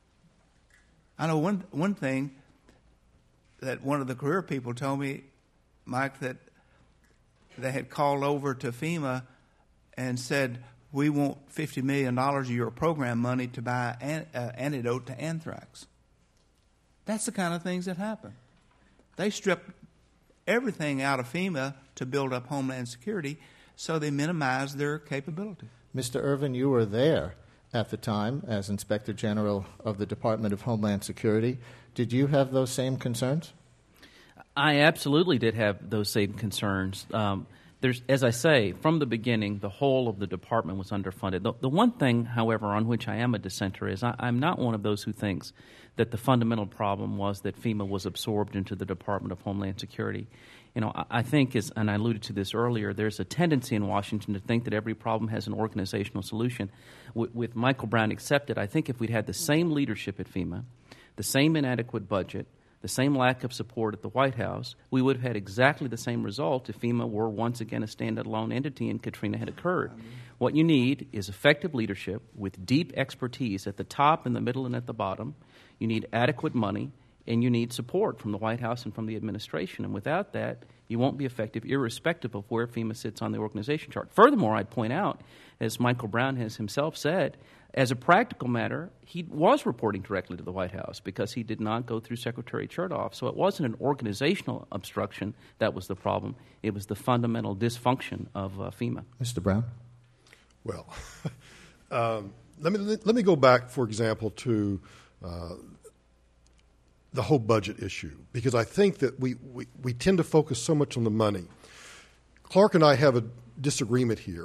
I know one one thing that one of the career people told me, Mike, that they had called over to FEMA and said, we want fifty million dollars of your program money to buy an uh, antidote to anthrax. That's the kind of things that happen. They stripped everything out of FEMA to build up Homeland Security, so they minimized their capability. Mister Irvin, you were there at the time as Inspector General of the Department of Homeland Security. Did you have those same concerns? I absolutely did have those same concerns. Um, there's, as I say, from the beginning, the whole of the department was underfunded. The, the one thing, however, on which I am a dissenter is I, I'm not one of those who thinks that the fundamental problem was that FEMA was absorbed into the Department of Homeland Security. You know, I, I think, as, and I alluded to this earlier, there's a tendency in Washington to think that every problem has an organizational solution. W- with Michael Brown accepted, I think if we'd had the same leadership at FEMA, the same inadequate budget, the same lack of support at the White House, we would have had exactly the same result if FEMA were once again a standalone entity and Katrina had occurred. What you need is effective leadership with deep expertise at the top, in the middle, and at the bottom. You need adequate money, and you need support from the White House and from the administration. And without that, you won't be effective, irrespective of where FEMA sits on the organization chart. Furthermore, I'd point out, as Michael Brown has himself said, as a practical matter, he was reporting directly to the White House because he did not go through Secretary Chertoff. So it wasn't an organizational obstruction that was the problem. It was the fundamental dysfunction of uh, FEMA. Mister Brown? Well, um, let me let me go back, for example, to uh, the whole budget issue, because I think that we, we, we tend to focus so much on the money. Clark and I have a disagreement here.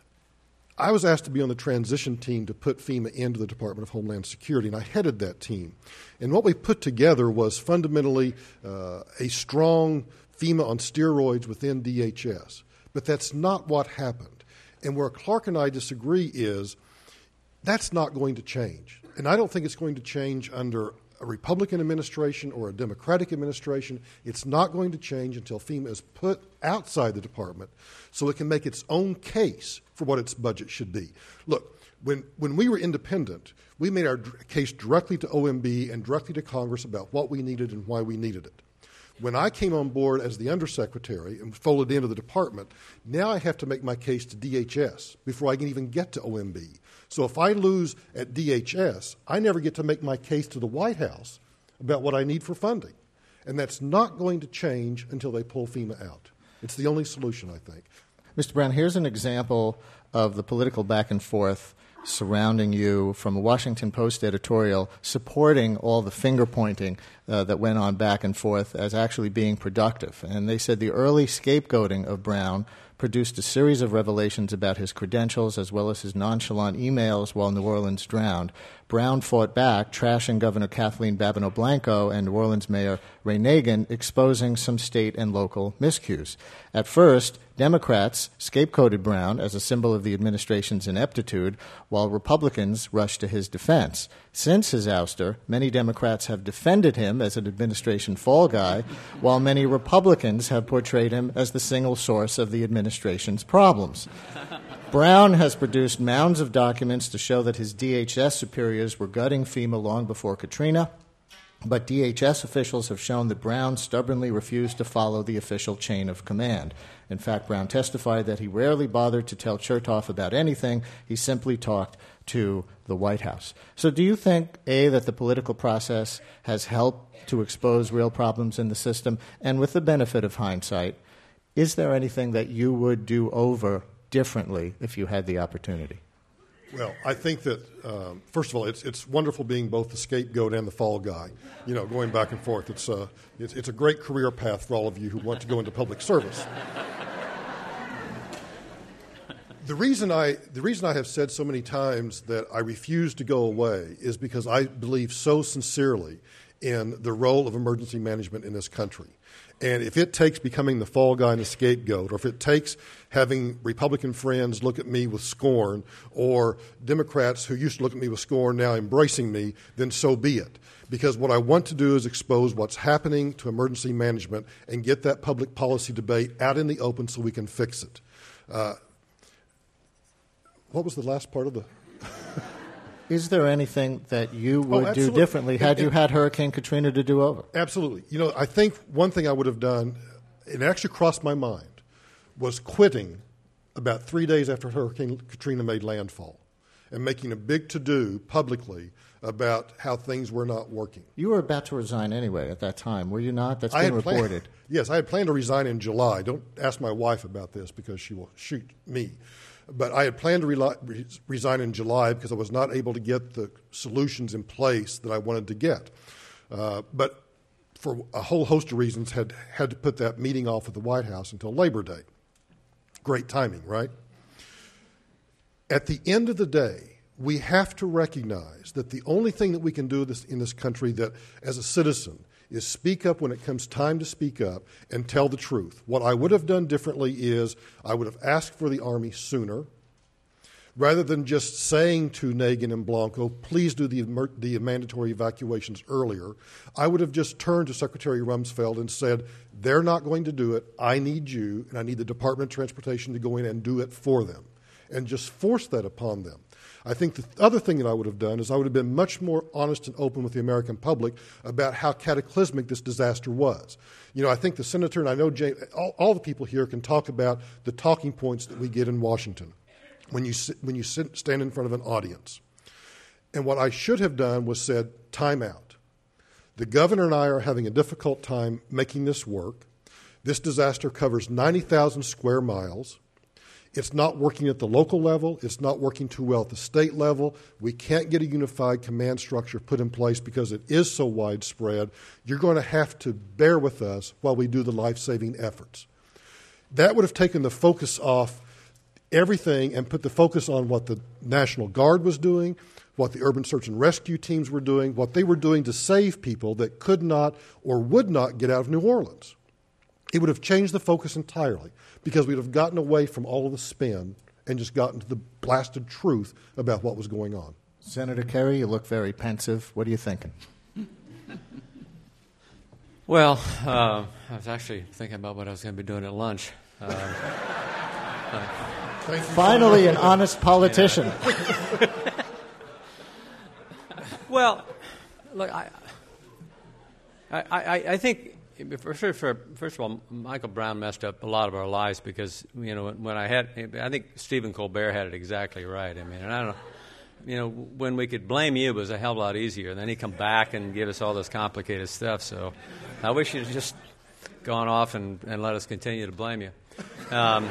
I was asked to be on the transition team to put FEMA into the Department of Homeland Security, and I headed that team. And what we put together was fundamentally uh, a strong FEMA on steroids within D H S. But that's not what happened. And where Clark and I disagree is that's not going to change. And I don't think it's going to change under a Republican administration or a Democratic administration. It's not going to change until FEMA is put outside the department so it can make its own case for what its budget should be. Look, when, when we were independent, we made our d- case directly to O M B and directly to Congress about what we needed and why we needed it. When I came on board as the undersecretary and folded into the department, now I have to make my case to D H S before I can even get to O M B. So if I lose at D H S, I never get to make my case to the White House about what I need for funding. And that's not going to change until they pull FEMA out. It's the only solution, I think. Mister Brown, here's an example of the political back and forth surrounding you from a Washington Post editorial supporting all the finger-pointing uh, that went on back and forth as actually being productive. And they said the early scapegoating of Brown produced a series of revelations about his credentials as well as his nonchalant emails while New Orleans drowned. Brown fought back, trashing Governor Kathleen Babineau Blanco and New Orleans Mayor Ray Nagin, exposing some state and local miscues. At first, Democrats scapegoated Brown as a symbol of the administration's ineptitude, while Republicans rushed to his defense. Since his ouster, many Democrats have defended him as an administration fall guy, while many Republicans have portrayed him as the single source of the administration's problems. Brown has produced mounds of documents to show that his D H S superiors were gutting FEMA long before Katrina, but D H S officials have shown that Brown stubbornly refused to follow the official chain of command. In fact, Brown testified that he rarely bothered to tell Chertoff about anything. He simply talked to the White House. So do you think, A, that the political process has helped to expose real problems in the system? And with the benefit of hindsight, is there anything that you would do over differently if you had the opportunity? Well, I think that, um, first of all, it's it's wonderful being both the scapegoat and the fall guy, you know, going back and forth. It's a, it's, it's a great career path for all of you who want to go into public service. The reason I the reason I have said so many times that I refuse to go away is because I believe so sincerely in the role of emergency management in this country. And if it takes becoming the fall guy and the scapegoat, or if it takes having Republican friends look at me with scorn, or Democrats who used to look at me with scorn now embracing me, then so be it. Because what I want to do is expose what's happening to emergency management and get that public policy debate out in the open so we can fix it. Uh, what was the last part of the... Is there anything that you would oh, do differently had you had Hurricane Katrina to do over? Absolutely. You know, I think one thing I would have done, it actually crossed my mind, was quitting about three days after Hurricane Katrina made landfall and making a big to-do publicly about how things were not working. You were about to resign anyway at that time, were you not? That's been reported. Planned, yes, I had planned to resign in July. Don't ask my wife about this because she will shoot me. But I had planned to re- re- resign in July because I was not able to get the solutions in place that I wanted to get. Uh, but for a whole host of reasons, had had to put that meeting off at the White House until Labor Day. Great timing, right? At the end of the day, we have to recognize that the only thing that we can do this, in this country that, as a citizen, is speak up when it comes time to speak up and tell the truth. What I would have done differently is I would have asked for the Army sooner. Rather than just saying to Nagin and Blanco, please do the, the mandatory evacuations earlier, I would have just turned to Secretary Rumsfeld and said, they're not going to do it. I need you, and I need the Department of Transportation to go in and do it for them, and just force that upon them. I think the other thing that I would have done is I would have been much more honest and open with the American public about how cataclysmic this disaster was. You know, I think the senator, and I know Jay, all, all the people here can talk about the talking points that we get in Washington when you sit, when you sit, stand in front of an audience. And what I should have done was said, time out. The governor and I are having a difficult time making this work. This disaster covers ninety thousand square miles. It's not working at the local level. It's not working too well at the state level. We can't get a unified command structure put in place because it is so widespread. You're going to have to bear with us while we do the life-saving efforts. That would have taken the focus off everything and put the focus on what the National Guard was doing, what the urban search and rescue teams were doing, what they were doing to save people that could not or would not get out of New Orleans. It would have changed the focus entirely because we'd have gotten away from all of the spin and just gotten to the blasted truth about what was going on. Senator Kerry, you look very pensive. What are you thinking? Well, uh, I was actually thinking about what I was going to be doing at lunch. Uh, uh, Finally, an honest politician. Yeah. Well, look, I, I, I, I think first, first of all, Michael Brown messed up a lot of our lives because you know when I had, I think Stephen Colbert had it exactly right. I mean, and I don't know, you know, when we could blame you, it was a hell of a lot easier. And then he'd come back and give us all this complicated stuff. So, I wish you'd just gone off and, and let us continue to blame you. Um,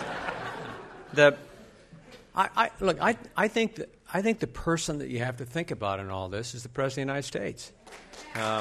the, I, I look, I, I think that. I think the person that you have to think about in all this is the President of the United States. Um,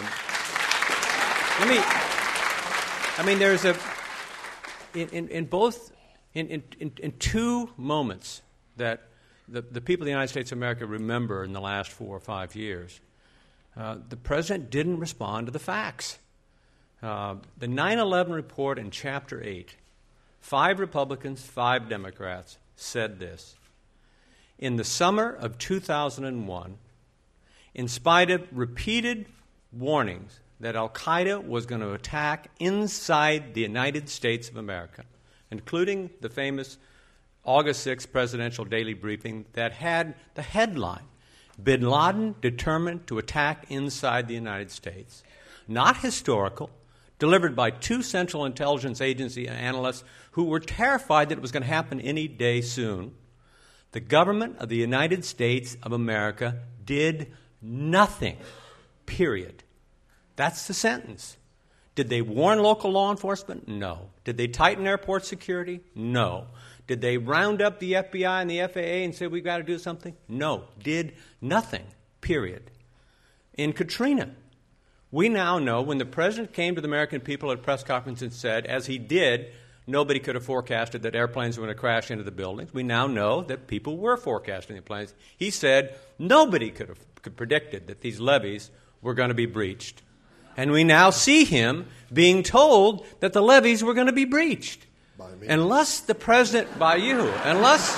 let me, I mean, there's a, in, in, in both, in, in, in two moments that the, the people of the United States of America remember in the last four or five years, uh, the President didn't respond to the facts. Uh, the nine eleven report in Chapter eight, five Republicans, five Democrats said this. In the summer of two thousand one, in spite of repeated warnings that al-Qaeda was going to attack inside the United States of America, including the famous August sixth presidential daily briefing that had the headline, Bin Laden determined to attack inside the United States, not historical, delivered by two Central Intelligence Agency analysts who were terrified that it was going to happen any day soon. The government of the United States of America did nothing, period. That's the sentence. Did they warn local law enforcement? No. Did they tighten airport security? No. Did they round up the F B I and the F A A and say, we've got to do something? No. Did nothing, period. In Katrina, we now know when the President came to the American people at a press conference and said, as he did, nobody could have forecasted that airplanes were going to crash into the buildings. We now know that people were forecasting the planes. He said nobody could have could predicted that these levees were going to be breached. And we now see him being told that the levees were going to be breached. By me. Unless the President, by you, unless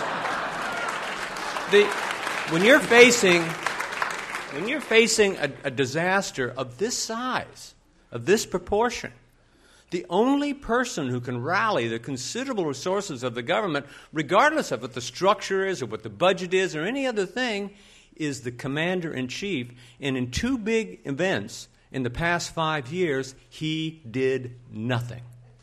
the, when you're facing, when you're facing a, a disaster of this size, of this proportion, the only person who can rally the considerable resources of the government, regardless of what the structure is or what the budget is or any other thing, is the commander-in-chief. And in two big events in the past five years, he did nothing.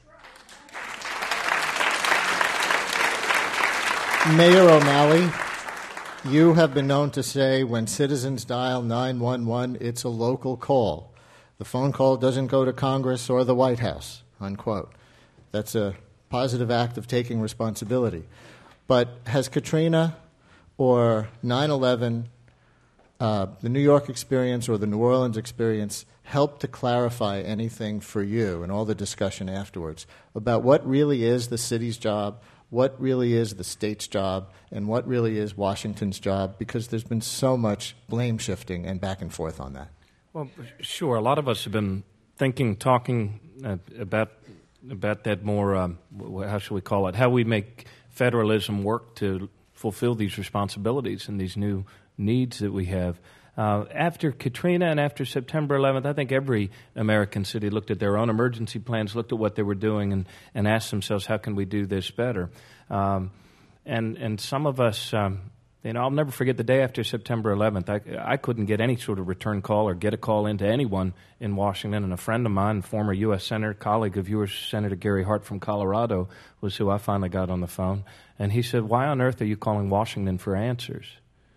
Mayor O'Malley, you have been known to say when citizens dial nine one one, it's a local call. The phone call doesn't go to Congress or the White House, unquote. That's a positive act of taking responsibility. But has Katrina or nine eleven, uh, the New York experience or the New Orleans experience, helped to clarify anything for you and all the discussion afterwards about what really is the city's job, what really is the state's job, and what really is Washington's job? Because there's been so much blame shifting and back and forth on that. Well, sure. A lot of us have been thinking, talking uh, about about that more. Um, how should we call it? How we make federalism work to fulfill these responsibilities and these new needs that we have. Uh, after Katrina and after September eleventh, I think every American city looked at their own emergency plans, looked at what they were doing, and, and asked themselves, how can we do this better? Um, and and some of us, um, you know, I'll never forget the day after September eleventh. I, I couldn't get any sort of return call or get a call into anyone in Washington, and a friend of mine, former U S Senator, colleague of yours, Senator Gary Hart from Colorado, was who I finally got on the phone. And he said, why on earth are you calling Washington for answers?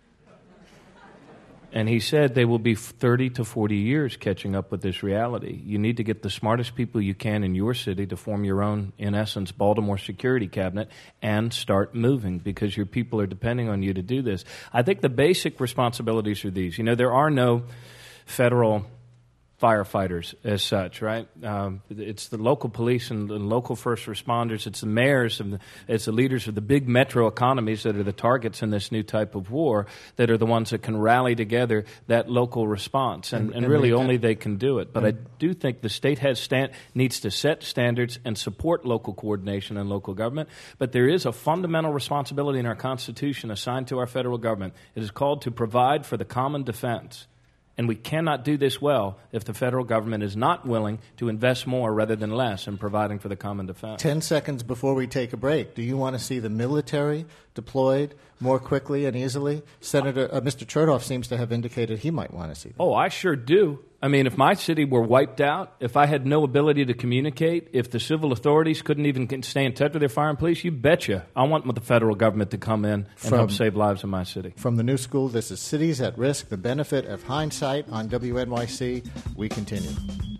And he said they will be thirty to forty years catching up with this reality. You need to get the smartest people you can in your city to form your own, in essence, Baltimore security cabinet and start moving, because your people are depending on you to do this. I think the basic responsibilities are these. You know, there are no federal firefighters as such, right? Um, it's the local police and the local first responders. It's the mayors and the, it's the leaders of the big metro economies that are the targets in this new type of war that are the ones that can rally together that local response. And, and, and, and really only they can do it. But I do think the state has stand, needs to set standards and support local coordination and local government. But there is a fundamental responsibility in our Constitution assigned to our federal government. It is called to provide for the common defense. And we cannot do this well if the federal government is not willing to invest more rather than less in providing for the common defense. Ten seconds before we take a break, do you want to see the military deployed more quickly and easily? Senator uh, Mister Chertoff seems to have indicated he might want to see that. Oh, I sure do. I mean, if my city were wiped out, if I had no ability to communicate, if the civil authorities couldn't even stay in touch with their fire and police, you betcha. I want the federal government to come in and from, help save lives in my city. From the New School, this is Cities at Risk, the benefit of hindsight on W N Y C. We continue.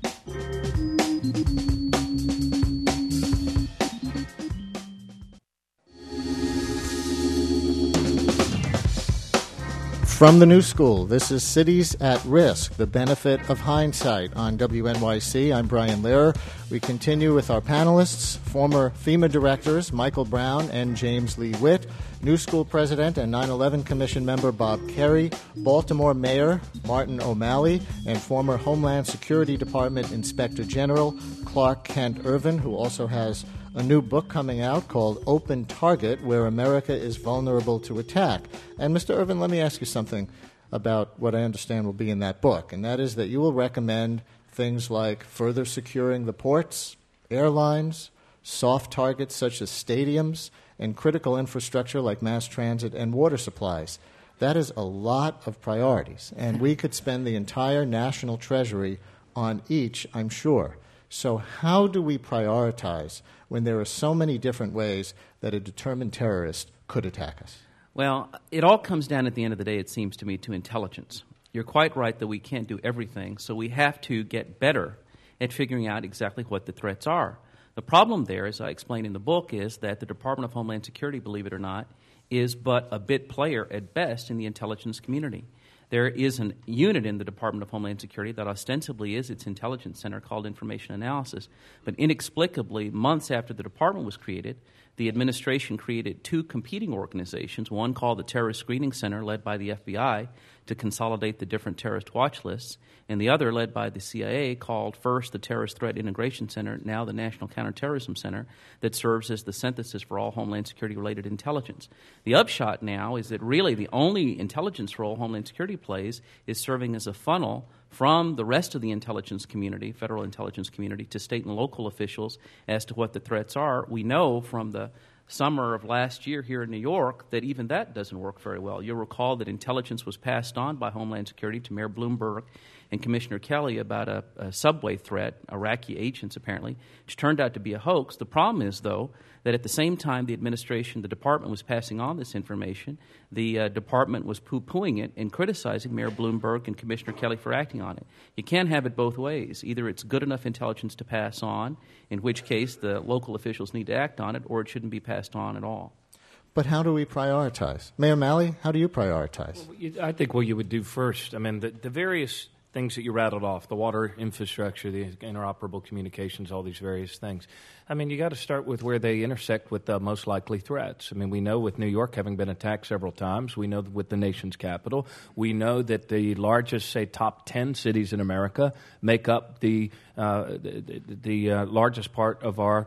From the New School, this is Cities at Risk, the benefit of hindsight on W N Y C. I'm Brian Lehrer. We continue with our panelists, former FEMA directors Michael Brown and James Lee Witt, New School President and nine eleven Commission member Bob Kerrey, Baltimore Mayor Martin O'Malley, and former Homeland Security Department Inspector General Clark Kent Ervin, who also has a new book coming out called Open Target, Where America is Vulnerable to Attack. And Mister Ervin, let me ask you something about what I understand will be in that book, and that is that you will recommend things like further securing the ports, airlines, soft targets such as stadiums, and critical infrastructure like mass transit and water supplies. That is a lot of priorities, and we could spend the entire national treasury on each, I'm sure. So how do we prioritize when there are so many different ways that a determined terrorist could attack us? Well, it all comes down at the end of the day, it seems to me, to intelligence. You're quite right that we can't do everything, so we have to get better at figuring out exactly what the threats are. The problem there, as I explain in the book, is that the Department of Homeland Security, believe it or not, is but a bit player at best in the intelligence community. There is a unit in the Department of Homeland Security that ostensibly is its intelligence center called Information Analysis. But inexplicably, months after the department was created, the administration created two competing organizations, one called the Terrorist Screening Center, led by the F B I, to consolidate the different terrorist watch lists, and the other, led by the C I A, called first the Terrorist Threat Integration Center, now the National Counterterrorism Center, that serves as the synthesis for all Homeland Security-related intelligence. The upshot now is that really the only intelligence role Homeland Security plays is serving as a funnel from the rest of the intelligence community, federal intelligence community, to state and local officials as to what the threats are. We know from the summer of last year here in New York that even that doesn't work very well. You'll recall that intelligence was passed on by Homeland Security to Mayor Bloomberg and Commissioner Kelly about a, a subway threat, Iraqi agents apparently, which turned out to be a hoax. The problem is, though, that at the same time the administration, the department was passing on this information, the uh, department was poo-pooing it and criticizing Mayor Bloomberg and Commissioner Kelly for acting on it. You can't have it both ways. Either it's good enough intelligence to pass on, in which case the local officials need to act on it, or it shouldn't be passed on at all. But how do we prioritize? Mayor O'Malley, how do you prioritize? Well, you, I think what you would do first, I mean, the, the various things that you rattled off, the water infrastructure, the interoperable communications, all these various things. I mean, you got to start with where they intersect with the most likely threats. I mean, we know with New York having been attacked several times. We know with the nation's capital. We know that the largest, say, top ten cities in America make up the, uh, the, the uh, largest part of our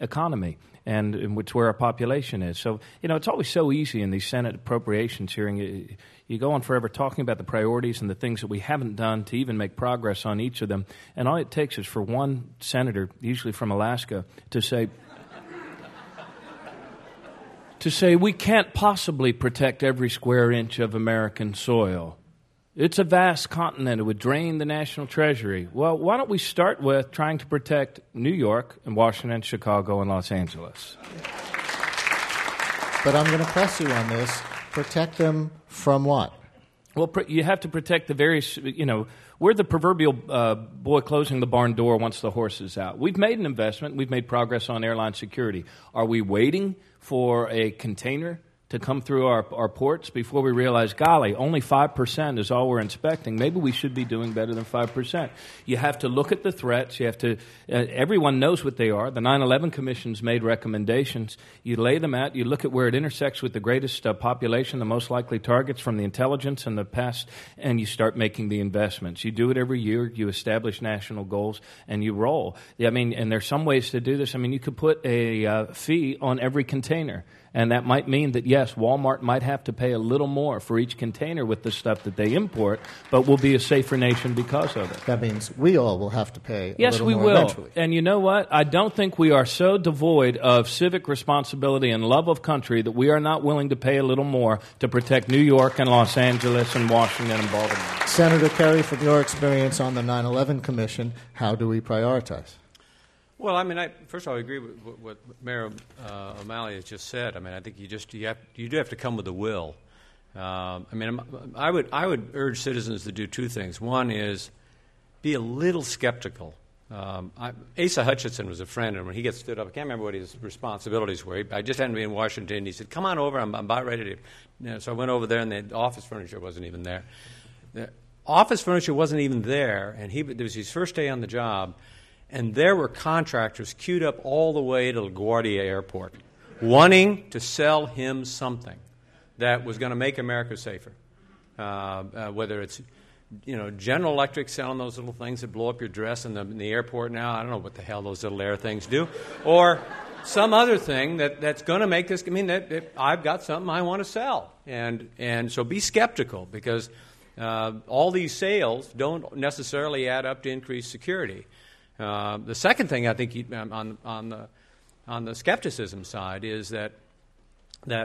economy, and, and it's where our population is. So, you know, it's always so easy in these Senate appropriations hearing. You, you go on forever talking about the priorities and the things that we haven't done to even make progress on each of them. And all it takes is for one senator, usually from Alaska, to say, to say, we can't possibly protect every square inch of American soil. It's a vast continent. It would drain the national treasury. Well, why don't we start with trying to protect New York and Washington, Chicago, and Los Angeles? But I'm going to press you on this. Protect them from what? Well, pr- you have to protect the various, you know, we're the proverbial uh, boy closing the barn door once the horse is out. We've made an investment. We've made progress on airline security. Are we waiting for a container to come through our, our ports before we realize, golly, only five percent is all we're inspecting? Maybe we should be doing better than five percent. You have to look at the threats. You have to, uh, everyone knows what they are. The nine eleven Commission's made recommendations. You lay them out. You look at where it intersects with the greatest uh, population, the most likely targets from the intelligence and the past, and you start making the investments. You do it every year. You establish national goals, and you roll. I mean, and there's some ways to do this. I mean, you could put a uh, fee on every container. And that might mean that, yes, Walmart might have to pay a little more for each container with the stuff that they import, but we'll be a safer nation because of it. That means we all will have to pay a yes, little we more will. eventually. And you know what? I don't think we are so devoid of civic responsibility and love of country that we are not willing to pay a little more to protect New York and Los Angeles and Washington and Baltimore. Senator Kerry, from your experience on the nine eleven Commission, how do we prioritize? Well, I mean, I, first of all, I agree with what Mayor uh, O'Malley has just said. I mean, I think you just you have you do have to come with a will. Um, I mean, I would I would urge citizens to do two things. One is be a little skeptical. Um, I, Asa Hutchinson was a friend, and when he gets stood up, I can't remember what his responsibilities were. He, I just hadn't been in Washington. He said, "Come on over. I'm, I'm about ready to." You know, so I went over there, and the office furniture wasn't even there. The office furniture wasn't even there, and he it was his first day on the job. And there were contractors queued up all the way to LaGuardia Airport wanting to sell him something that was going to make America safer. Uh, uh, whether it's, you know, General Electric selling those little things that blow up your dress in the, in the airport now. I don't know what the hell those little air things do. Or some other thing that, that's going to make this, I mean, that, that I've got something I want to sell. And, and so be skeptical, because uh, all these sales don't necessarily add up to increased security. Uh, the second thing I think you, um, on on the on the skepticism side is that that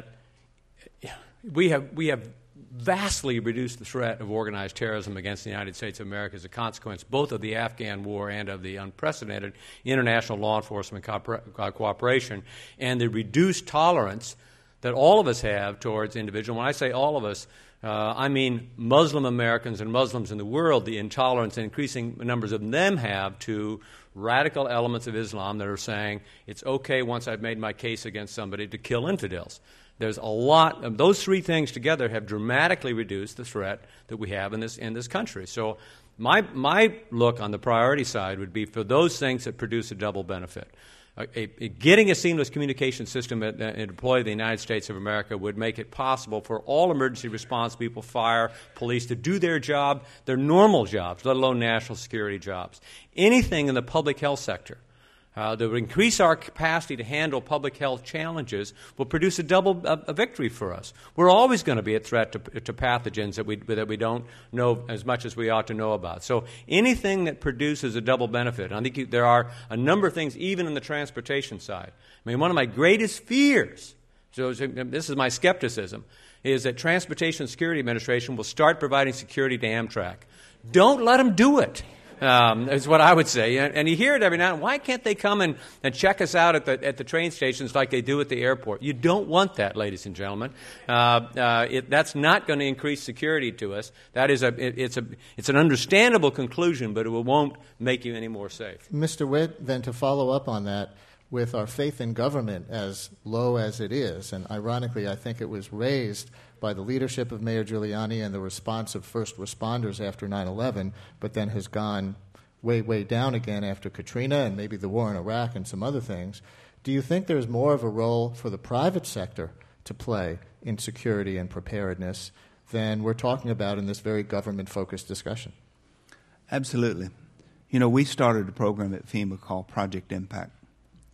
we have we have vastly reduced the threat of organized terrorism against the United States of America as a consequence both of the Afghan war and of the unprecedented international law enforcement co- cooperation and the reduced tolerance that all of us have towards individuals. When I say all of us, Uh, I mean Muslim Americans and Muslims in the world, the intolerance and increasing numbers of them have to radical elements of Islam that are saying it's okay once I've made my case against somebody to kill infidels. There's a lot of those three things together have dramatically reduced the threat that we have in this in this country. So my my look on the priority side would be for those things that produce a double benefit. A, a, getting a seamless communication system at, uh, deployed in the United States of America would make it possible for all emergency response people, fire, police, to do their job, their normal jobs, let alone national security jobs. Anything in the public health sector uh, that would increase our capacity to handle public health challenges will produce a double a, a victory for us. We're always going to be a threat to, to pathogens that we that we don't know as much as we ought to know about. So anything that produces a double benefit, I think you, there are a number of things, even in the transportation side. I mean, one of my greatest fears, so this is my skepticism, is that Transportation Security Administration will start providing security to Amtrak. Don't let them do it. Um, is what I would say. And, and you hear it every now and then. Why can't they come and, and check us out at the at the train stations like they do at the airport? You don't want that, ladies and gentlemen. Uh, uh, it, that's not going to increase security to us. That is a it, it's a it's an understandable conclusion, but it won't make you any more safe. Mister Witt, then to follow up on that, with our faith in government as low as it is, and ironically, I think it was raised by the leadership of Mayor Giuliani and the response of first responders after nine eleven, but then has gone way, way down again after Katrina and maybe the war in Iraq and some other things. Do you think there's more of a role for the private sector to play in security and preparedness than we're talking about in this very government-focused discussion? Absolutely. You know, we started a program at FEMA called Project Impact.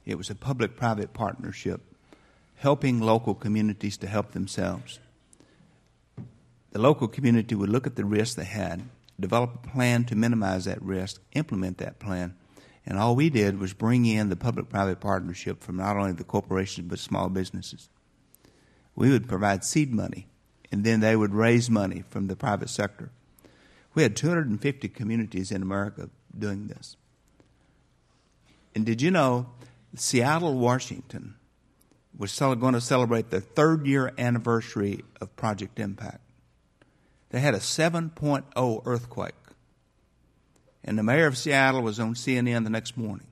It was a public-private partnership, helping local communities to help themselves. The local community would look at the risk they had, develop a plan to minimize that risk, implement that plan, and all we did was bring in the public-private partnership from not only the corporations but small businesses. We would provide seed money, and then they would raise money from the private sector. We had two hundred fifty communities in America doing this. And did you know Seattle, Washington was going to celebrate the third year anniversary of Project Impact? They had a seven point oh earthquake. And the mayor of Seattle was on C N N the next morning.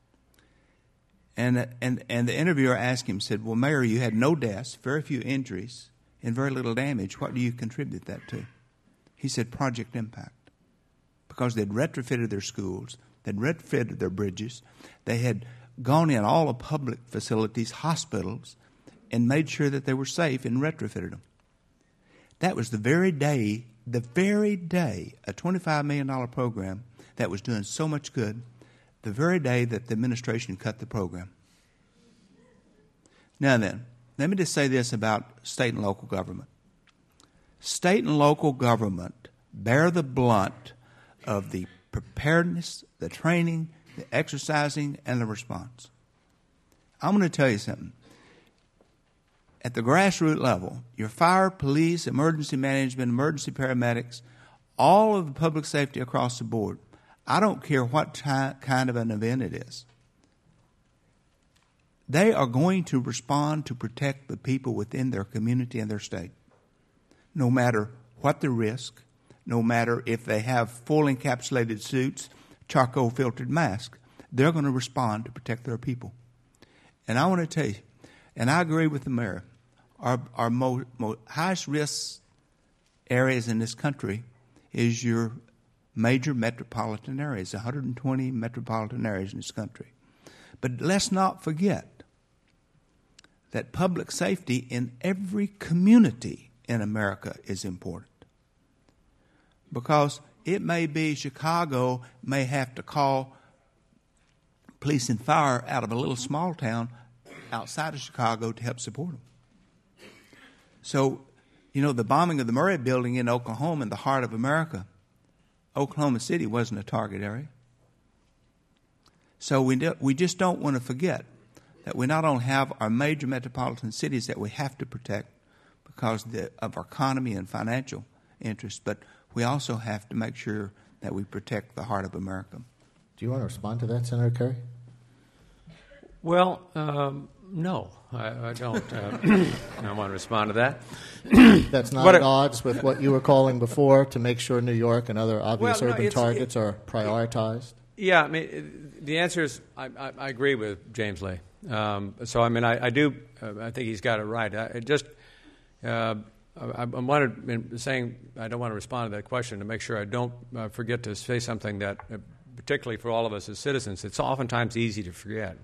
And, and, and the interviewer asked him, said, well, Mayor, you had no deaths, very few injuries, and very little damage. What do you contribute that to? He said, Project Impact. Because they'd retrofitted their schools, they'd retrofitted their bridges, they had gone in all the public facilities, hospitals, and made sure that they were safe and retrofitted them. That was the very day, the very day, a twenty-five million dollars program that was doing so much good, the very day that the administration cut the program. Now then, let me just say this about state and local government. State and local government bear the brunt of the preparedness, the training, the exercising, and the response. I'm going to tell you something. At the grassroots level, your fire, police, emergency management, emergency paramedics, all of the public safety across the board, I don't care what ty- kind of an event it is, they are going to respond to protect the people within their community and their state, no matter what the risk, no matter if they have full encapsulated suits, charcoal filtered masks, they're going to respond to protect their people. And I want to tell you, and I agree with the mayor, our, our mo- mo- highest risk areas in this country is your major metropolitan areas, one hundred twenty metropolitan areas in this country. But let's not forget that public safety in every community in America is important. Because it may be Chicago may have to call police and fire out of a little small town outside of Chicago to help support them. So, you know, the bombing of the Murray Building in Oklahoma, in the heart of America, Oklahoma City wasn't a target area. So we do, we just don't want to forget that we not only have our major metropolitan cities that we have to protect because of, the, of our economy and financial interests, but we also have to make sure that we protect the heart of America. Do you want to respond to that, Senator Kerry? Well, um, no, I, I don't. Uh, I don't want to respond to that. That's not What at a- odds with what you were calling before to make sure New York and other obvious Well, no, urban it's- targets are prioritized? Yeah, I mean, the answer is I, I, I agree with James Lee. Um, so, I mean, I, I do. Uh, I think he's got it right. I it just. Uh, I, I wanted in saying I don't want to respond to that question to make sure I don't uh, forget to say something that, uh, particularly for all of us as citizens, it's oftentimes easy to forget.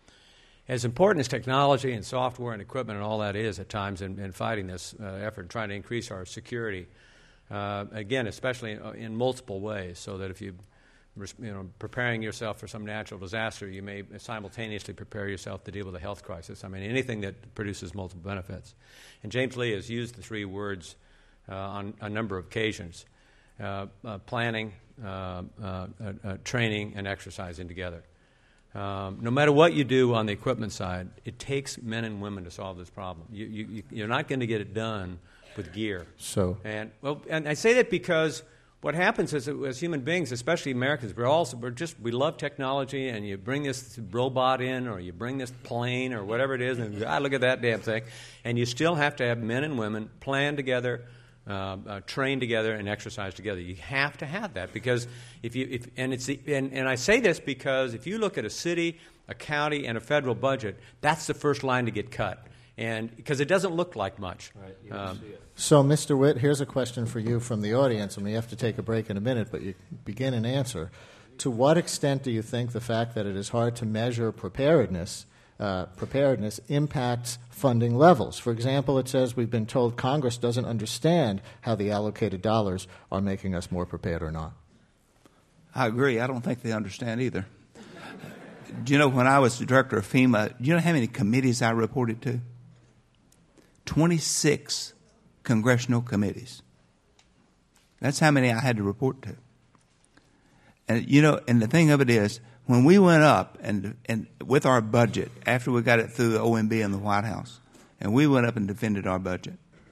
As important as technology and software and equipment and all that is at times in, in fighting this uh, effort, trying to increase our security, uh, again, especially in, in multiple ways, so that if you, you know, preparing yourself for some natural disaster, you may simultaneously prepare yourself to deal with a health crisis. I mean, anything that produces multiple benefits. And James Lee has used the three words uh, on a number of occasions, uh, uh, planning, uh, uh, uh, uh, training, and exercising together. Um, no matter what you do on the equipment side, it takes men and women to solve this problem. You, you, you're not going to get it done with gear. So, and well, and I say that because what happens is, as human beings, especially Americans, we're also we're just we love technology, and you bring this robot in, or you bring this plane, or whatever it is, and God, look at that damn thing, and you still have to have men and women plan together. Uh, uh, train together and exercise together. You have to have that because if you if and it's the, and, and I say this because if you look at a city, a county, and a federal budget, that's the first line to get cut, and because it doesn't look like much. Right, you Um, don't see it. so, Mister Witt, here's a question for you from the audience, and we have to take a break in a minute, but you begin and answer. To what extent do you think the fact that it is hard to measure preparedness Uh, preparedness impacts funding levels? For example, it says we've been told Congress doesn't understand how the allocated dollars are making us more prepared or not. I agree. I don't think they understand either. do you know when I was the director of FEMA, do you know how many committees I reported to? twenty-six congressional committees. That's how many I had to report to. And, you know, and the thing of it is, when we went up and and with our budget, after we got it through the O M B and the White House, and we went up and defended our budget,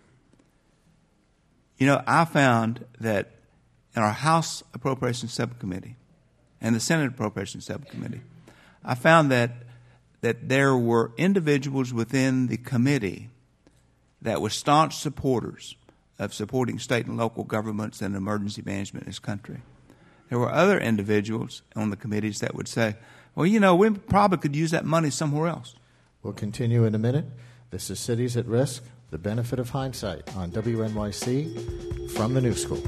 you know, I found that in our House Appropriations Subcommittee and the Senate Appropriations Subcommittee, I found that that there were individuals within the committee that were staunch supporters of supporting state and local governments and emergency management in this country. There were other individuals on the committees that would say, well, you know, we probably could use that money somewhere else. We'll continue in a minute. This is Cities at Risk, the benefit of hindsight on W N Y C from the New School.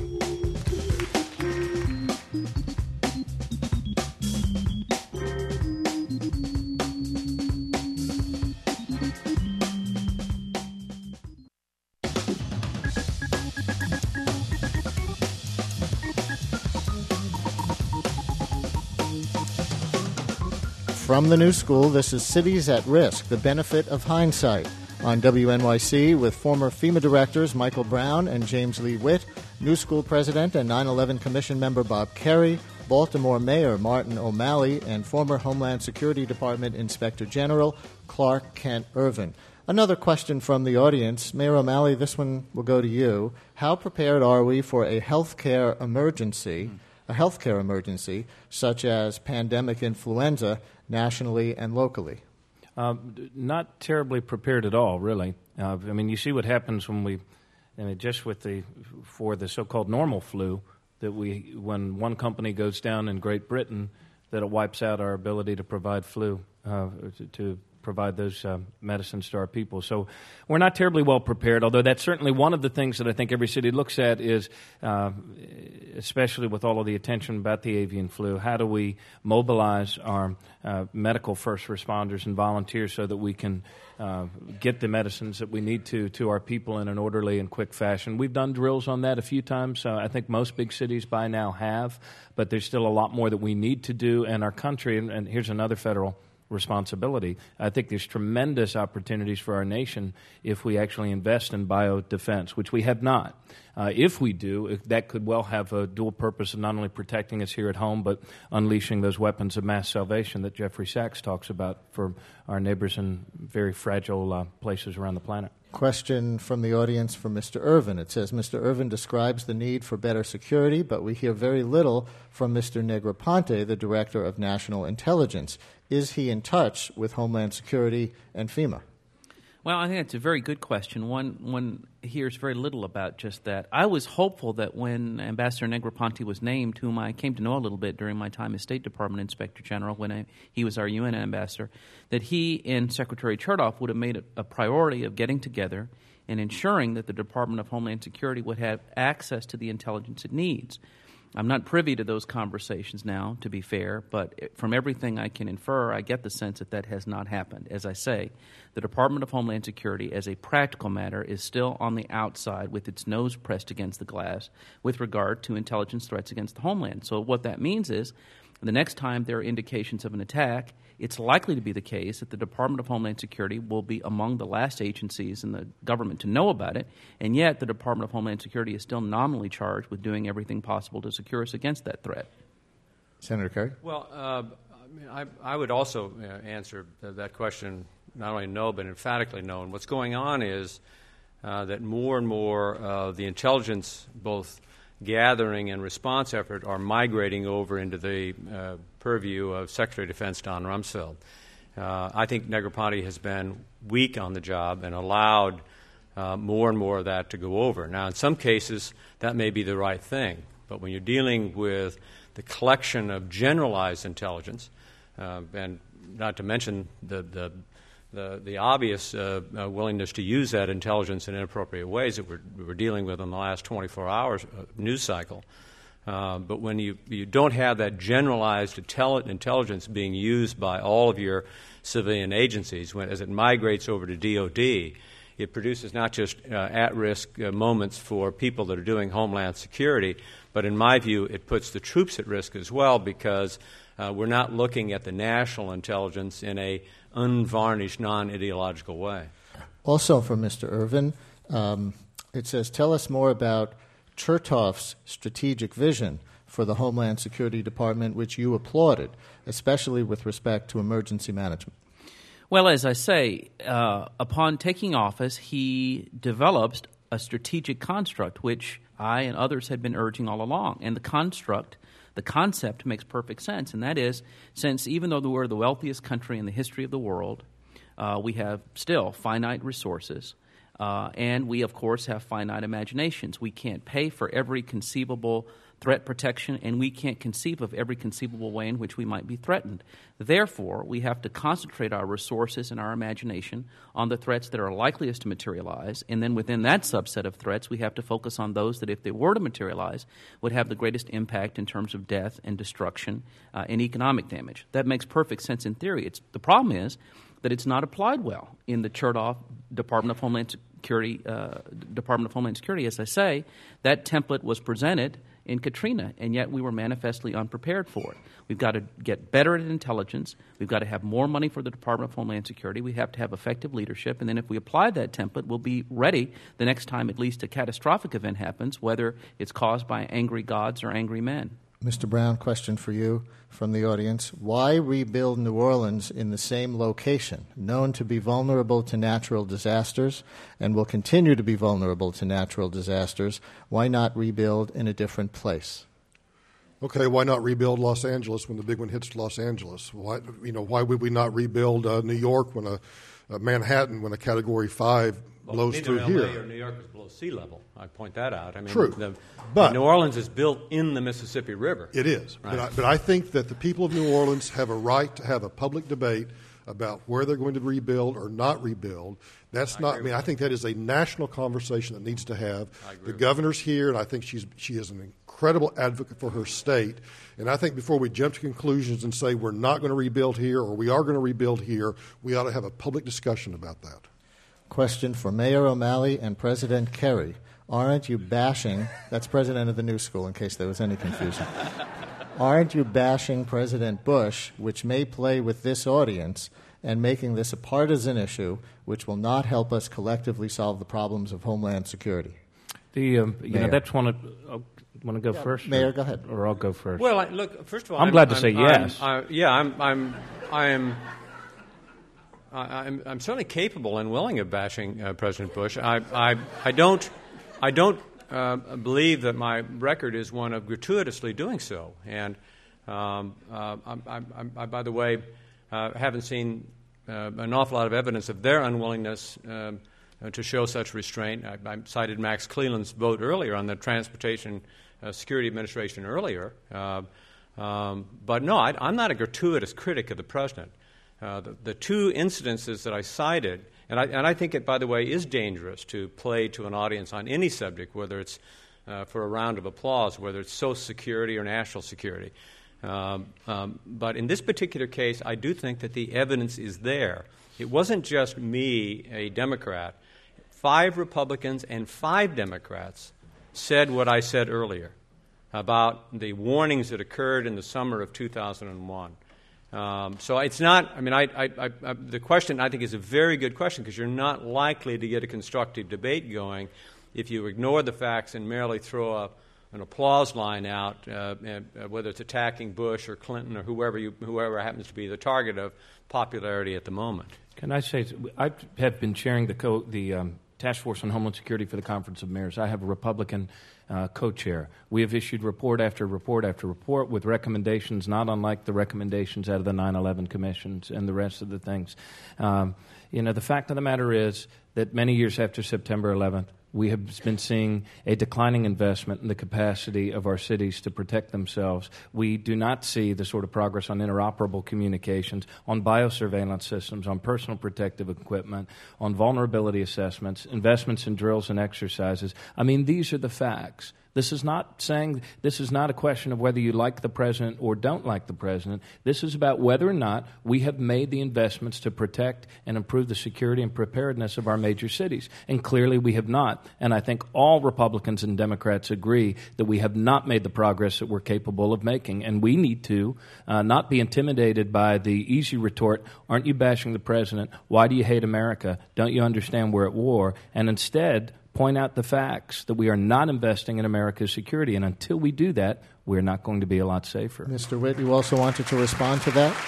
From the New School, this is Cities at Risk, the benefit of hindsight on W N Y C with former FEMA directors Michael Brown and James Lee Witt, New School President and nine eleven Commission member Bob Kerrey, Baltimore Mayor Martin O'Malley, and former Homeland Security Department Inspector General Clark Kent Ervin. Another question from the audience. Mayor O'Malley, this one will go to you. How prepared are we for a healthcare emergency, a healthcare emergency such as pandemic influenza, nationally and locally? Um, not terribly prepared at all, really. Uh, I mean, you see what happens when we, I mean, just with the, for the so-called normal flu, that we, when one company goes down in Great Britain, that it wipes out our ability to provide flu, uh, to, to provide those uh, medicines to our people. So we're not terribly well prepared, although that's certainly one of the things that I think every city looks at is, uh, especially with all of the attention about the avian flu, how do we mobilize our uh, medical first responders and volunteers so that we can uh, get the medicines that we need to to our people in an orderly and quick fashion. We've done drills on that a few times. Uh, I think most big cities by now have, but there's still a lot more that we need to do in our country, and, and here's another federal responsibility. I think there's tremendous opportunities for our nation if we actually invest in biodefense, which we have not. Uh, if we do, that could well have a dual purpose of not only protecting us here at home, but unleashing those weapons of mass salvation that Jeffrey Sachs talks about for our neighbors in very fragile uh, places around the planet. Question from the audience for Mister Ervin. It says, Mister Ervin describes the need for better security, but we hear very little from Mister Negroponte, the Director of National Intelligence. Is he in touch with Homeland Security and FEMA? Well, I think that's a very good question. One one hears very little about just that. I was hopeful that when Ambassador Negroponte was named, whom I came to know a little bit during my time as State Department Inspector General when I, he was our U N ambassador, that he and Secretary Chertoff would have made it a priority of getting together and ensuring that the Department of Homeland Security would have access to the intelligence it needs. I'm not privy to those conversations now, to be fair, but from everything I can infer, I get the sense that that has not happened. As I say, the Department of Homeland Security, as a practical matter, is still on the outside with its nose pressed against the glass with regard to intelligence threats against the homeland. So what that means is the next time there are indications of an attack, it's likely to be the case that the Department of Homeland Security will be among the last agencies in the government to know about it, and yet the Department of Homeland Security is still nominally charged with doing everything possible to secure us against that threat. Senator Kerry? Well, uh, I, mean, I, I would also uh, answer that question not only no, but emphatically no. And what's going on is uh, that more and more of the intelligence, both gathering and response effort, are migrating over into the uh, purview of Secretary of Defense Don Rumsfeld. Uh, I think Negroponte has been weak on the job and allowed uh, more and more of that to go over. Now, in some cases, that may be the right thing, but when you're dealing with the collection of generalized intelligence, uh, and not to mention the the the, the obvious uh, uh, willingness to use that intelligence in inappropriate ways that we're, we're dealing with in the last twenty-four hours uh, news cycle. Uh, but when you, you don't have that generalized intelli- intelligence being used by all of your civilian agencies, when, as it migrates over to D O D, it produces not just uh, at-risk uh, moments for people that are doing homeland security, but in my view, it puts the troops at risk as well, because Uh, we're not looking at the national intelligence in a unvarnished, non-ideological way. Also from Mister Irvin, um, it says, tell us more about Chertoff's strategic vision for the Homeland Security Department, which you applauded, especially with respect to emergency management. Well, as I say, uh, upon taking office, he developed a strategic construct, which I and others had been urging all along. And the construct, the concept makes perfect sense, and that is, since even though we're the wealthiest country in the history of the world, uh, we have still finite resources, uh, and we, of course, have finite imaginations. We can't pay for every conceivable threat protection, and we can't conceive of every conceivable way in which we might be threatened. Therefore, we have to concentrate our resources and our imagination on the threats that are likeliest to materialize, and then within that subset of threats, we have to focus on those that, if they were to materialize, would have the greatest impact in terms of death and destruction uh, and economic damage. That makes perfect sense in theory. It's, the problem is that it's not applied well in the Chertoff Department of Homeland Security. Uh, Department of Homeland Security, as I say, that template was presented in Katrina, and yet we were manifestly unprepared for it. We've got to get better at intelligence. We've got to have more money for the Department of Homeland Security. We have to have effective leadership, and then if we apply that template, we'll be ready the next time at least a catastrophic event happens, whether it's caused by angry gods or angry men. Mister Brown, question for you from the audience. Why rebuild New Orleans in the same location, known to be vulnerable to natural disasters and will continue to be vulnerable to natural disasters? Why not rebuild in a different place? Okay, why not rebuild Los Angeles when the big one hits Los Angeles? Why, you know, why would we not rebuild uh, New York when a, a Manhattan when a Category Five well, blows through L A here? Or New York is below sea level. I point that out. I mean, True, the, but New Orleans is built in the Mississippi River. It is, right. but, I, but I think that the people of New Orleans have a right to have a public debate about where they're going to rebuild or not rebuild. That's I not. I mean, I think that is a national conversation that needs to have. The governor's here, and I think she's she is an incredible advocate for her state. And I think before we jump to conclusions and say we're not going to rebuild here or we are going to rebuild here, we ought to have a public discussion about that. Question for Mayor O'Malley and President Kerry. Aren't you bashing, that's president of the New School in case there was any confusion, aren't you bashing President Bush, which may play with this audience, and making this a partisan issue which will not help us collectively solve the problems of Homeland Security? The um, you Mayor. know that's one of. Oh, want to go Yeah, first? Mayor, or, go ahead. Or I'll go first. Well, I, look. First of all, I'm, I'm glad to I'm, say I'm, yes. I, yeah, I'm. I'm. I am. I, I'm, I'm certainly capable and willing of bashing uh, President Bush. I. I. I don't. I don't uh, believe that my record is one of gratuitously doing so. And um, uh, I'm, I'm, I, by the way, uh, haven't seen uh, an awful lot of evidence of their unwillingness um, uh, to show such restraint. I, I cited Max Cleland's vote earlier on the Transportation uh, Security Administration earlier. Uh, um, but no, I, I'm not a gratuitous critic of the president. Uh, the, the two incidences that I cited, and I, and I think it, by the way, is dangerous to play to an audience on any subject, whether it's uh, for a round of applause, whether it's social security or national security. Um, um, but in this particular case, I do think that the evidence is there. It wasn't just me, a Democrat. Five Republicans and five Democrats said what I said earlier about the warnings that occurred in the summer of two thousand one. Um, so it's not, I mean, I, I, I, I, the question I think is a very good question because you're not likely to get a constructive debate going if you ignore the facts and merely throw a, an applause line out, uh, uh, whether it's attacking Bush or Clinton or whoever, you, whoever happens to be the target of popularity at the moment. Can I say, I have been chairing the, co- the um, Task Force on Homeland Security for the Conference of Mayors. I have a Republican Uh, co-chair. We have issued report after report after report with recommendations not unlike the recommendations out of the nine eleven commissions and the rest of the things. Um, you know, the fact of the matter is that many years after September eleventh, we have been seeing a declining investment in the capacity of our cities to protect themselves. We do not see the sort of progress on interoperable communications, on biosurveillance systems, on personal protective equipment, on vulnerability assessments, investments in drills and exercises. I mean, these are the facts. This is not saying this is not a question of whether you like the president or don't like the president. This is about whether or not we have made the investments to protect and improve the security and preparedness of our major cities. And clearly we have not. And I think all Republicans and Democrats agree that we have not made the progress that we're capable of making. And we need to uh, not be intimidated by the easy retort, aren't you bashing the president? Why do you hate America? Don't you understand we're at war? And instead, point out the facts that we are not investing in America's security. And until we do that, we're not going to be a lot safer. Mister Witt, you also wanted to respond to that?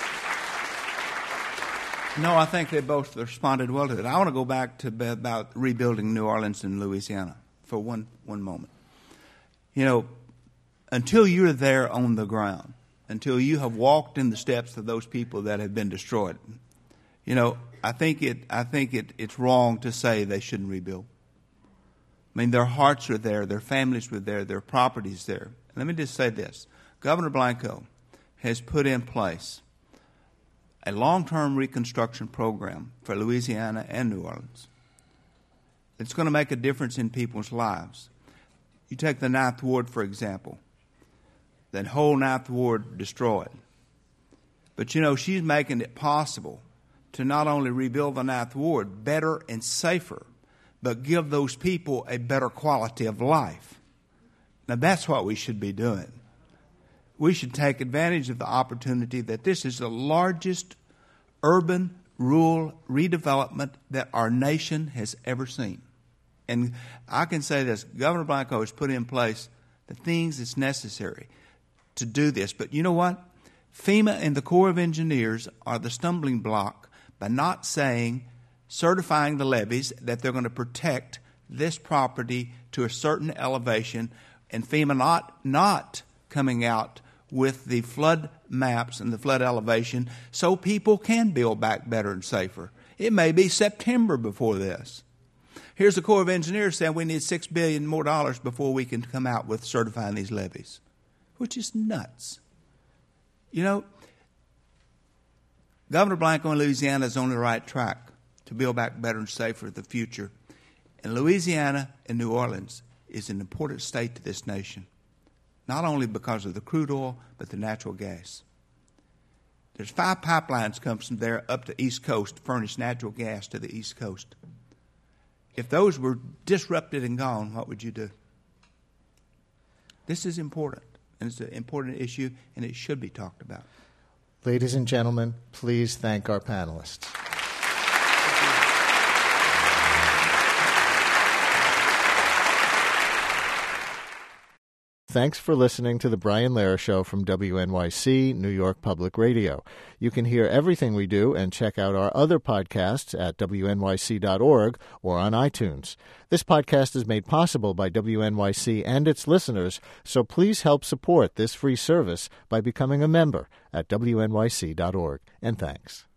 No, I think they both responded well to it. I want to go back to about rebuilding New Orleans and Louisiana for one, one moment. You know, until you're there on the ground, until you have walked in the steps of those people that have been destroyed, you know, I think it. I think it, it's wrong to say they shouldn't rebuild. I mean, their hearts are there, their families were there, their property's there. Let me just say this. Governor Blanco has put in place a long-term reconstruction program for Louisiana and New Orleans. It's going to make a difference in people's lives. You take the Ninth Ward, for example. That whole Ninth Ward destroyed. But, you know, she's making it possible to not only rebuild the Ninth Ward better and safer, but give those people a better quality of life. Now, that's what we should be doing. We should take advantage of the opportunity that this is the largest urban rural redevelopment that our nation has ever seen. And I can say this, Governor Blanco has put in place the things that's necessary to do this. But you know what? FEMA and the Corps of Engineers are the stumbling block by not saying, certifying the levees that they're going to protect this property to a certain elevation, and FEMA not not coming out with the flood maps and the flood elevation so people can build back better and safer. It may be September before this. Here's the Corps of Engineers saying we need six billion dollars more dollars before we can come out with certifying these levees, which is nuts. You know, Governor Blanco in Louisiana is on the right track to build back better and safer for the future. And Louisiana and New Orleans is an important state to this nation, not only because of the crude oil, but the natural gas. There's five pipelines comes from there up to the East Coast to furnish natural gas to the East Coast. If those were disrupted and gone, what would you do? This is important, and it's an important issue, and it should be talked about. Ladies and gentlemen, please thank our panelists. Thanks for listening to The Brian Lehrer Show from W N Y C, New York Public Radio. You can hear everything we do and check out our other podcasts at W N Y C dot org or on iTunes. This podcast is made possible by W N Y C and its listeners, so please help support this free service by becoming a member at W N Y C dot org. And thanks.